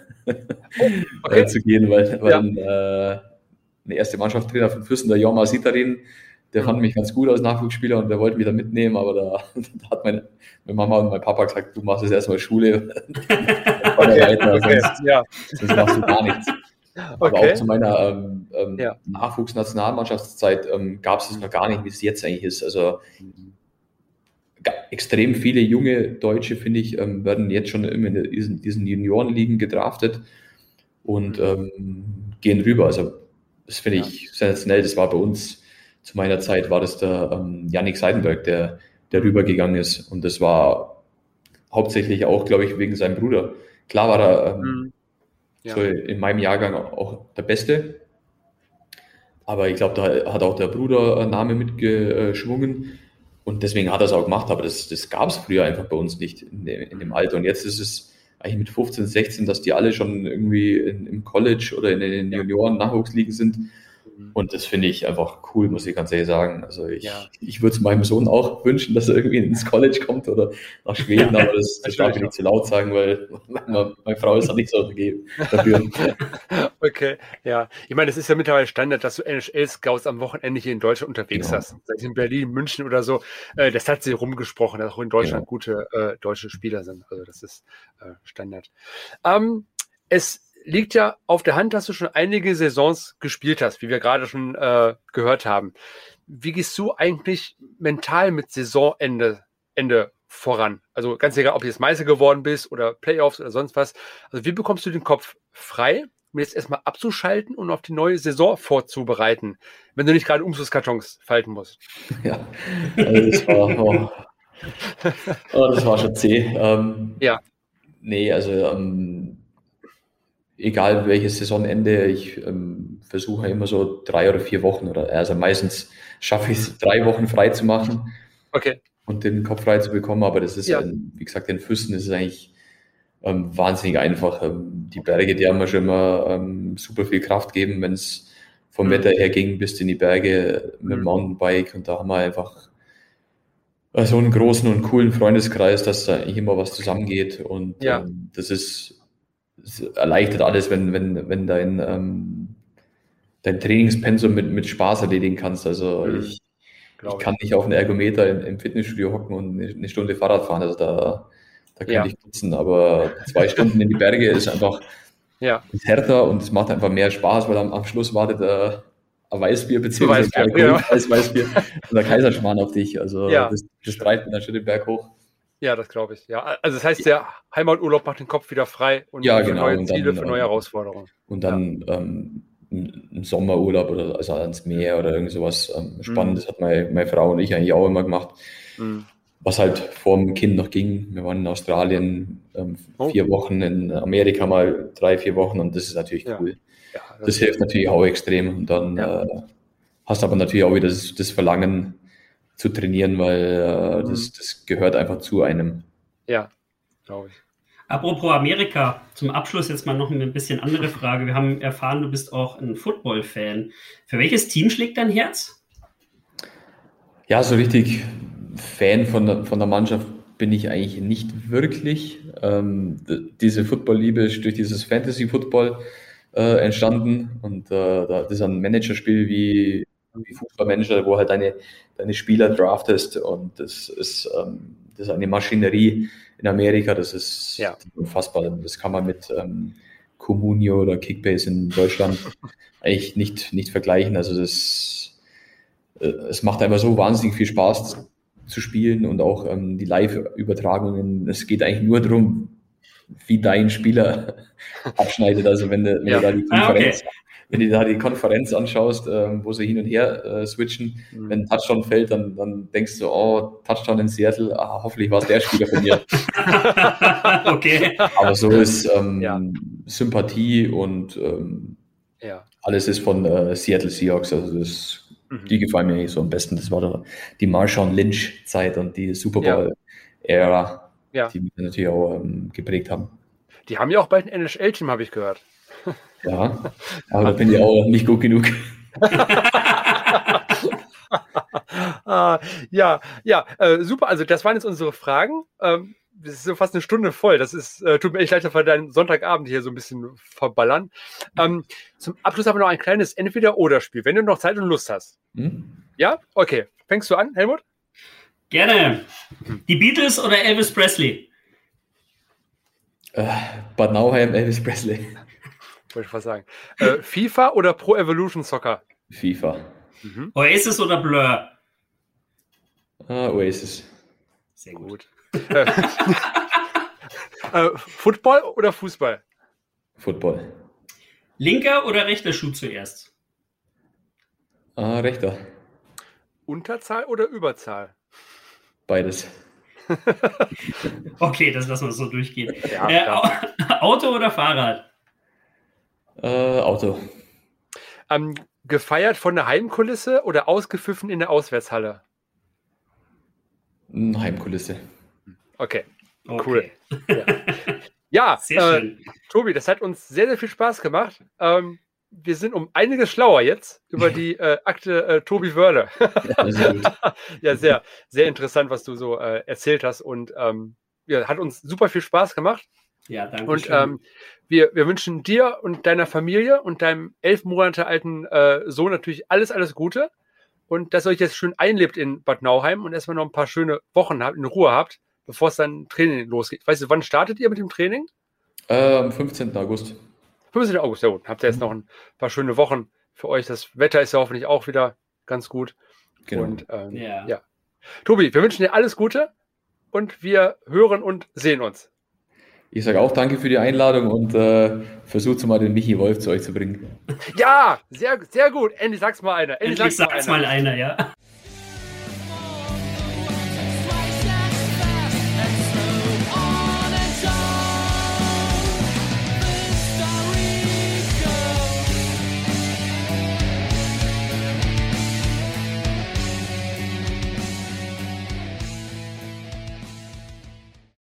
okay. zu gehen, weil, weil ja. ein, äh, eine erste Mannschaftstrainer von Füssen, der Jorma Sitarin, der mhm. fand mich ganz gut als Nachwuchsspieler und der wollte mich da mitnehmen, aber da, da hat meine, meine Mama und mein Papa gesagt, du machst jetzt erstmal Schule. okay. weiter, okay. Sonst, ja. sonst machst du gar nichts. Aber okay. auch zu meiner ähm, ähm, ja. Nachwuchsnationalmannschaftszeit ähm, gab es es noch gar nicht, wie es jetzt eigentlich ist. Also extrem viele junge Deutsche, finde ich, ähm, werden jetzt schon immer in diesen, diesen Juniorenligen gedraftet und ähm, gehen rüber. Also das finde ja. ich sensationell. Das war bei uns, zu meiner Zeit war das der ähm, Yannick Seidenberg, der, der rübergegangen ist. Und das war hauptsächlich auch, glaube ich, wegen seinem Bruder. Klar war er ähm, ja. so in meinem Jahrgang auch der Beste. Aber ich glaube, da hat auch der Bruder Name mitgeschwungen. Und deswegen hat er es auch gemacht, aber das, das gab es früher einfach bei uns nicht in dem, in dem Alter. Und jetzt ist es eigentlich mit fünfzehn, sechzehn, dass die alle schon irgendwie in, im College oder in den Junioren-Nachwuchsligen sind. Und das finde ich einfach cool, muss ich ganz ehrlich sagen. Also ich, ja. ich würde es meinem Sohn auch wünschen, dass er irgendwie ins College kommt oder nach Schweden, aber das, das darf ich nicht zu laut sagen, weil meine, meine Frau ist da nicht so dafür. Okay, ja. Ich meine, es ist ja mittlerweile Standard, dass du N H L-Scouts am Wochenende hier in Deutschland unterwegs genau. hast. Sei es in Berlin, München oder so. Äh, das hat sich rumgesprochen, dass auch in Deutschland genau. gute äh, deutsche Spieler sind. Also das ist äh, Standard. Ähm, es liegt ja auf der Hand, dass du schon einige Saisons gespielt hast, wie wir gerade schon äh, gehört haben. Wie gehst du eigentlich mental mit Saisonende Ende voran? Also ganz egal, ob du jetzt Meister geworden bist oder Playoffs oder sonst was. Also wie bekommst du den Kopf frei, um jetzt erstmal abzuschalten und auf die neue Saison vorzubereiten, wenn du nicht gerade Umzugskartons falten musst? Ja, also das war, oh. Oh, das war schon zäh. Ähm, ja. Nee, also ähm, egal welches Saisonende, ich ähm, versuche immer so drei oder vier Wochen oder also meistens schaffe ich es, drei Wochen frei zu machen okay. und den Kopf frei zu bekommen, aber das ist, ja. ein, wie gesagt, in Füssen ist es eigentlich ähm, wahnsinnig einfach. Ähm, die Berge, die haben mir schon immer ähm, super viel Kraft gegeben, wenn es vom mhm. Wetter her ging, bis in die Berge mit dem mhm. Mountainbike und da haben wir einfach so einen großen und coolen Freundeskreis, dass da eigentlich immer was zusammengeht und ja. ähm, das ist Es erleichtert alles, wenn, wenn, wenn dein, ähm, dein Trainingspensum mit, mit Spaß erledigen kannst. Also mhm. ich, ich kann nicht auf einen Ergometer im, im Fitnessstudio hocken und eine, eine Stunde Fahrrad fahren. Also da, da könnte ja. ich putzen. Aber zwei Stunden in die Berge ist einfach ja. ist härter und es macht einfach mehr Spaß, weil am, am Schluss wartet äh, ein Weißbier, beziehungsweise Weißbier, ein alkoholfreies Weißbier und der Kaiserschmarrn auf dich. Also Ja. das, das treibt mir dann schon den Berg hoch. Ja, das glaube ich. Ja, also das heißt, der Heimaturlaub macht den Kopf wieder frei und Ja, für genau. neue Und Ziele, dann, für neue ähm, Herausforderungen. Und dann ähm, ein Sommerurlaub oder also ans Meer oder irgend sowas ähm, Spannendes hat meine, meine Frau und ich eigentlich auch immer gemacht. Mhm. Was halt vor dem Kind noch ging. Wir waren in Australien ähm, Oh. vier Wochen, in Amerika mal drei, vier Wochen und das ist natürlich Ja. cool. Ja, das, Das hilft natürlich auch extrem. Und dann Ja. äh, hast aber natürlich auch wieder das, das Verlangen zu trainieren, weil äh, Mhm. das, das gehört einfach zu einem. ja glaube ich. Apropos Amerika, zum Abschluss jetzt mal noch eine bisschen andere Frage. Wir haben erfahren, du bist auch ein Football-Fan. Für welches Team schlägt dein Herz? Ja, so richtig Fan von der, von der Mannschaft bin ich eigentlich nicht wirklich. Ähm, d- diese Football-Liebe ist durch dieses Fantasy-Football äh, entstanden und äh, da, das ist ein Managerspiel wie, wie Fußballmanager, wo halt deine, deine Spieler draftest und das ist, ähm, das ist eine Maschinerie in Amerika, das ist Ja. unfassbar. Das kann man mit ähm, Comunio oder Kickbase in Deutschland eigentlich nicht, nicht vergleichen. Also das, äh, es macht einfach so wahnsinnig viel Spaß zu spielen und auch ähm, die Live-Übertragungen. Es geht eigentlich nur darum, wie dein Spieler abschneidet. Also wenn du, wenn Ja. du da die Ah, Konferenz, wenn du da die Konferenz anschaust, ähm, wo sie hin und her äh, switchen, Mhm. wenn ein Touchdown fällt, dann, dann denkst du, oh, Touchdown in Seattle, ah, hoffentlich war es der Spieler von mir. Okay. Aber so ist ähm, Ja. Sympathie und ähm, Ja. alles ist von äh, Seattle Seahawks. Also das, Mhm. die gefallen mir eigentlich so am besten. Das war da die Marshawn Lynch-Zeit und die Super Bowl-Ära, Ja. die mich natürlich auch ähm, geprägt haben. Die haben ja auch bald ein N H L-Team, habe ich gehört. Ja, aber da bin ich auch nicht gut genug. Ah, ja, ja, äh, super. Also das waren jetzt unsere Fragen. Ähm, das ist so fast eine Stunde voll. Das ist, äh, tut mir echt leid, dass wir deinen Sonntagabend hier so ein bisschen verballern. Ähm, zum Abschluss haben wir noch ein kleines Entweder-Oder-Spiel, wenn du noch Zeit und Lust hast. Hm? Ja? Okay. Fängst du an, Helmut? Gerne. Die Beatles oder Elvis Presley? Äh, Bad Nauheim, Elvis Presley. Wollte ich fast sagen. Äh, FIFA oder Pro Evolution Soccer? FIFA. Mhm. Oasis oder Blur? Ah, Oasis. Sehr gut. Gut. äh, äh, Football oder Fußball? Football. Linker oder rechter Schuh zuerst? Ah, rechter. Unterzahl oder Überzahl? Beides. Okay, das lassen wir so durchgehen. Ja, äh, klar. Au- Auto oder Fahrrad? Äh, Auto. Ähm, gefeiert von der Heimkulisse oder ausgepfiffen in der Auswärtshalle? Hm, Heimkulisse. Okay, Okay. cool. Ja, Sehr äh, schön. Tobi, das hat uns sehr, sehr viel Spaß gemacht. Ähm, wir sind um einiges schlauer jetzt über die äh, Akte äh, Tobi Wörle. Ja, sehr gut. Ja, sehr, sehr interessant, was du so äh, erzählt hast und ähm, ja, hat uns super viel Spaß gemacht. Ja, danke Und schön. ähm, wir, wir wünschen dir und deiner Familie und deinem elf Monate alten äh, Sohn natürlich alles, alles Gute und dass ihr euch jetzt schön einlebt in Bad Nauheim und erstmal noch ein paar schöne Wochen habt, in Ruhe habt, bevor es dann Training losgeht. Weißt du, wann startet ihr mit dem Training? Äh, am fünfzehnten August. fünfzehnten August, ja gut. Habt ihr jetzt noch ein paar schöne Wochen für euch. Das Wetter ist ja hoffentlich auch wieder ganz gut. Genau. Und ähm, Ja. ja. Tobi, wir wünschen dir alles Gute und wir hören und sehen uns. Ich sage auch danke für die Einladung und äh, versucht mal den Michi Wolf zu euch zu bringen. Ja, sehr, sehr gut. Endlich sag's mal einer. Endlich sag's sagt's mal einer, ja.